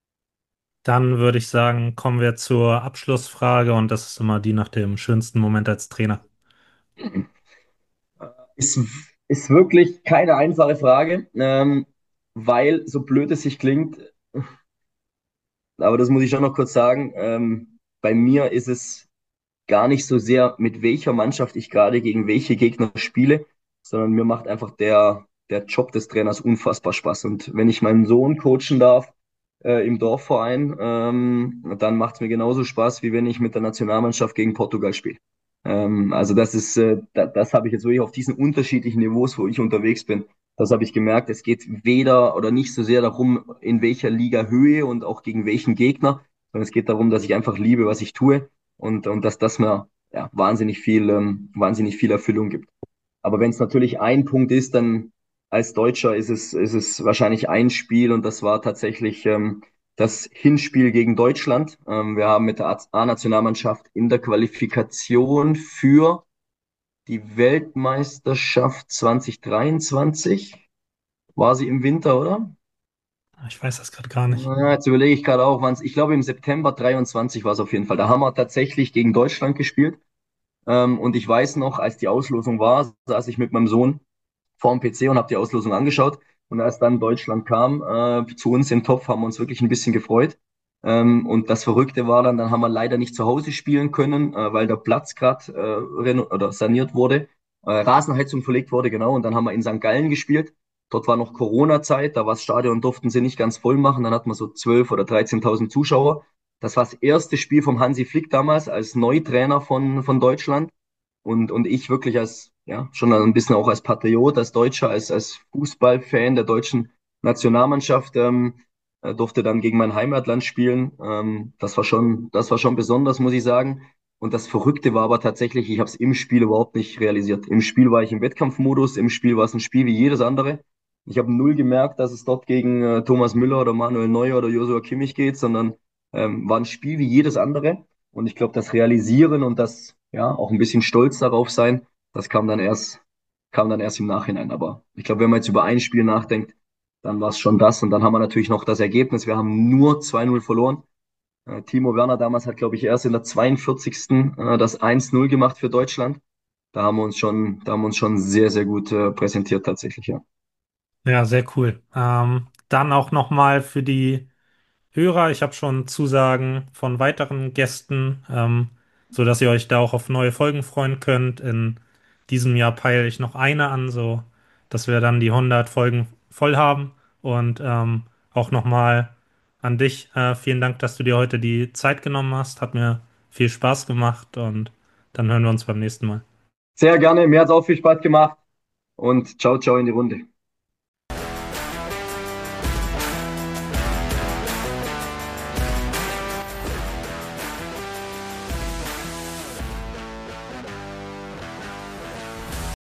S2: Dann würde ich sagen, kommen wir zur Abschlussfrage und das ist immer die nach dem schönsten Moment als Trainer.
S3: Ist, ist wirklich keine einfache Frage, ähm, weil, so blöd es sich klingt, aber das muss ich schon noch kurz sagen, ähm, bei mir ist es gar nicht so sehr, mit welcher Mannschaft ich gerade gegen welche Gegner spiele, sondern mir macht einfach der, der Job des Trainers unfassbar Spaß. Und wenn ich meinen Sohn coachen darf äh, im Dorfverein, ähm, dann macht es mir genauso Spaß, wie wenn ich mit der Nationalmannschaft gegen Portugal spiele. Ähm, also das ist, äh, da, das habe ich jetzt wirklich auf diesen unterschiedlichen Niveaus, wo ich unterwegs bin. Das habe ich gemerkt. Es geht weder oder nicht so sehr darum, in welcher Liga Höhe und auch gegen welchen Gegner, sondern es geht darum, dass ich einfach liebe, was ich tue und, und dass das mir ja, wahnsinnig viel, ähm, wahnsinnig viel Erfüllung gibt. Aber wenn es natürlich ein Punkt ist, dann als Deutscher ist es, ist es wahrscheinlich ein Spiel und das war tatsächlich ähm, das Hinspiel gegen Deutschland. Ähm, wir haben mit der A-Nationalmannschaft in der Qualifikation für die Weltmeisterschaft zwanzig dreiundzwanzig, war sie im Winter, oder?
S2: Ich weiß das gerade gar nicht.
S3: Ja, jetzt überlege ich gerade auch, wann's, ich glaube im September dreiundzwanzig war es auf jeden Fall. Da haben wir tatsächlich gegen Deutschland gespielt. Ähm, und ich weiß noch, als die Auslosung war, saß ich mit meinem Sohn vor dem P C und habe die Auslosung angeschaut. Und als dann Deutschland kam, äh, zu uns im Topf, haben wir uns wirklich ein bisschen gefreut. Ähm, und das Verrückte war dann, dann haben wir leider nicht zu Hause spielen können, äh, weil der Platz gerade äh, reno- oder saniert wurde, äh, Rasenheizung verlegt wurde, genau. Und dann haben wir in Sankt Gallen gespielt. Dort war noch Corona-Zeit, da war das Stadion, durften sie nicht ganz voll machen. Dann hatten wir so zwölf oder dreizehntausend Zuschauer. Das war das erste Spiel vom Hansi Flick damals als Neutrainer von, von Deutschland. Und, und ich wirklich als, ja, schon ein bisschen auch als Patriot, als Deutscher, als, als Fußballfan der deutschen Nationalmannschaft, ähm, äh, durfte dann gegen mein Heimatland spielen. Ähm, das war schon, das war schon besonders, muss ich sagen. Und das Verrückte war aber tatsächlich, ich habe es im Spiel überhaupt nicht realisiert. Im Spiel war ich im Wettkampfmodus, im Spiel war es ein Spiel wie jedes andere. Ich habe null gemerkt, dass es dort gegen äh, Thomas Müller oder Manuel Neuer oder Joshua Kimmich geht, sondern ähm, war ein Spiel wie jedes andere. Und ich glaube, das Realisieren und das, ja, auch ein bisschen stolz darauf sein, das kam dann erst, kam dann erst im Nachhinein. Aber ich glaube, wenn man jetzt über ein Spiel nachdenkt, dann war es schon das. Und dann haben wir natürlich noch das Ergebnis. Wir haben nur zwei null verloren. Äh, Timo Werner damals hat, glaube ich, erst in der zweiundvierzigsten. Äh, das eins null gemacht für Deutschland. Da haben wir uns schon, da haben wir uns schon sehr, sehr gut äh, präsentiert tatsächlich, ja.
S2: Ja, sehr cool. Ähm, dann auch nochmal für die Hörer. Ich habe schon Zusagen von weiteren Gästen, ähm, so dass ihr euch da auch auf neue Folgen freuen könnt. In diesem Jahr peile ich noch eine an, so dass wir dann die hundert Folgen voll haben. Und ähm, auch nochmal an dich. Äh, vielen Dank, dass du dir heute die Zeit genommen hast. Hat mir viel Spaß gemacht und dann hören wir uns beim nächsten Mal.
S3: Sehr gerne. Mir hat es auch viel Spaß gemacht und ciao, ciao in die Runde.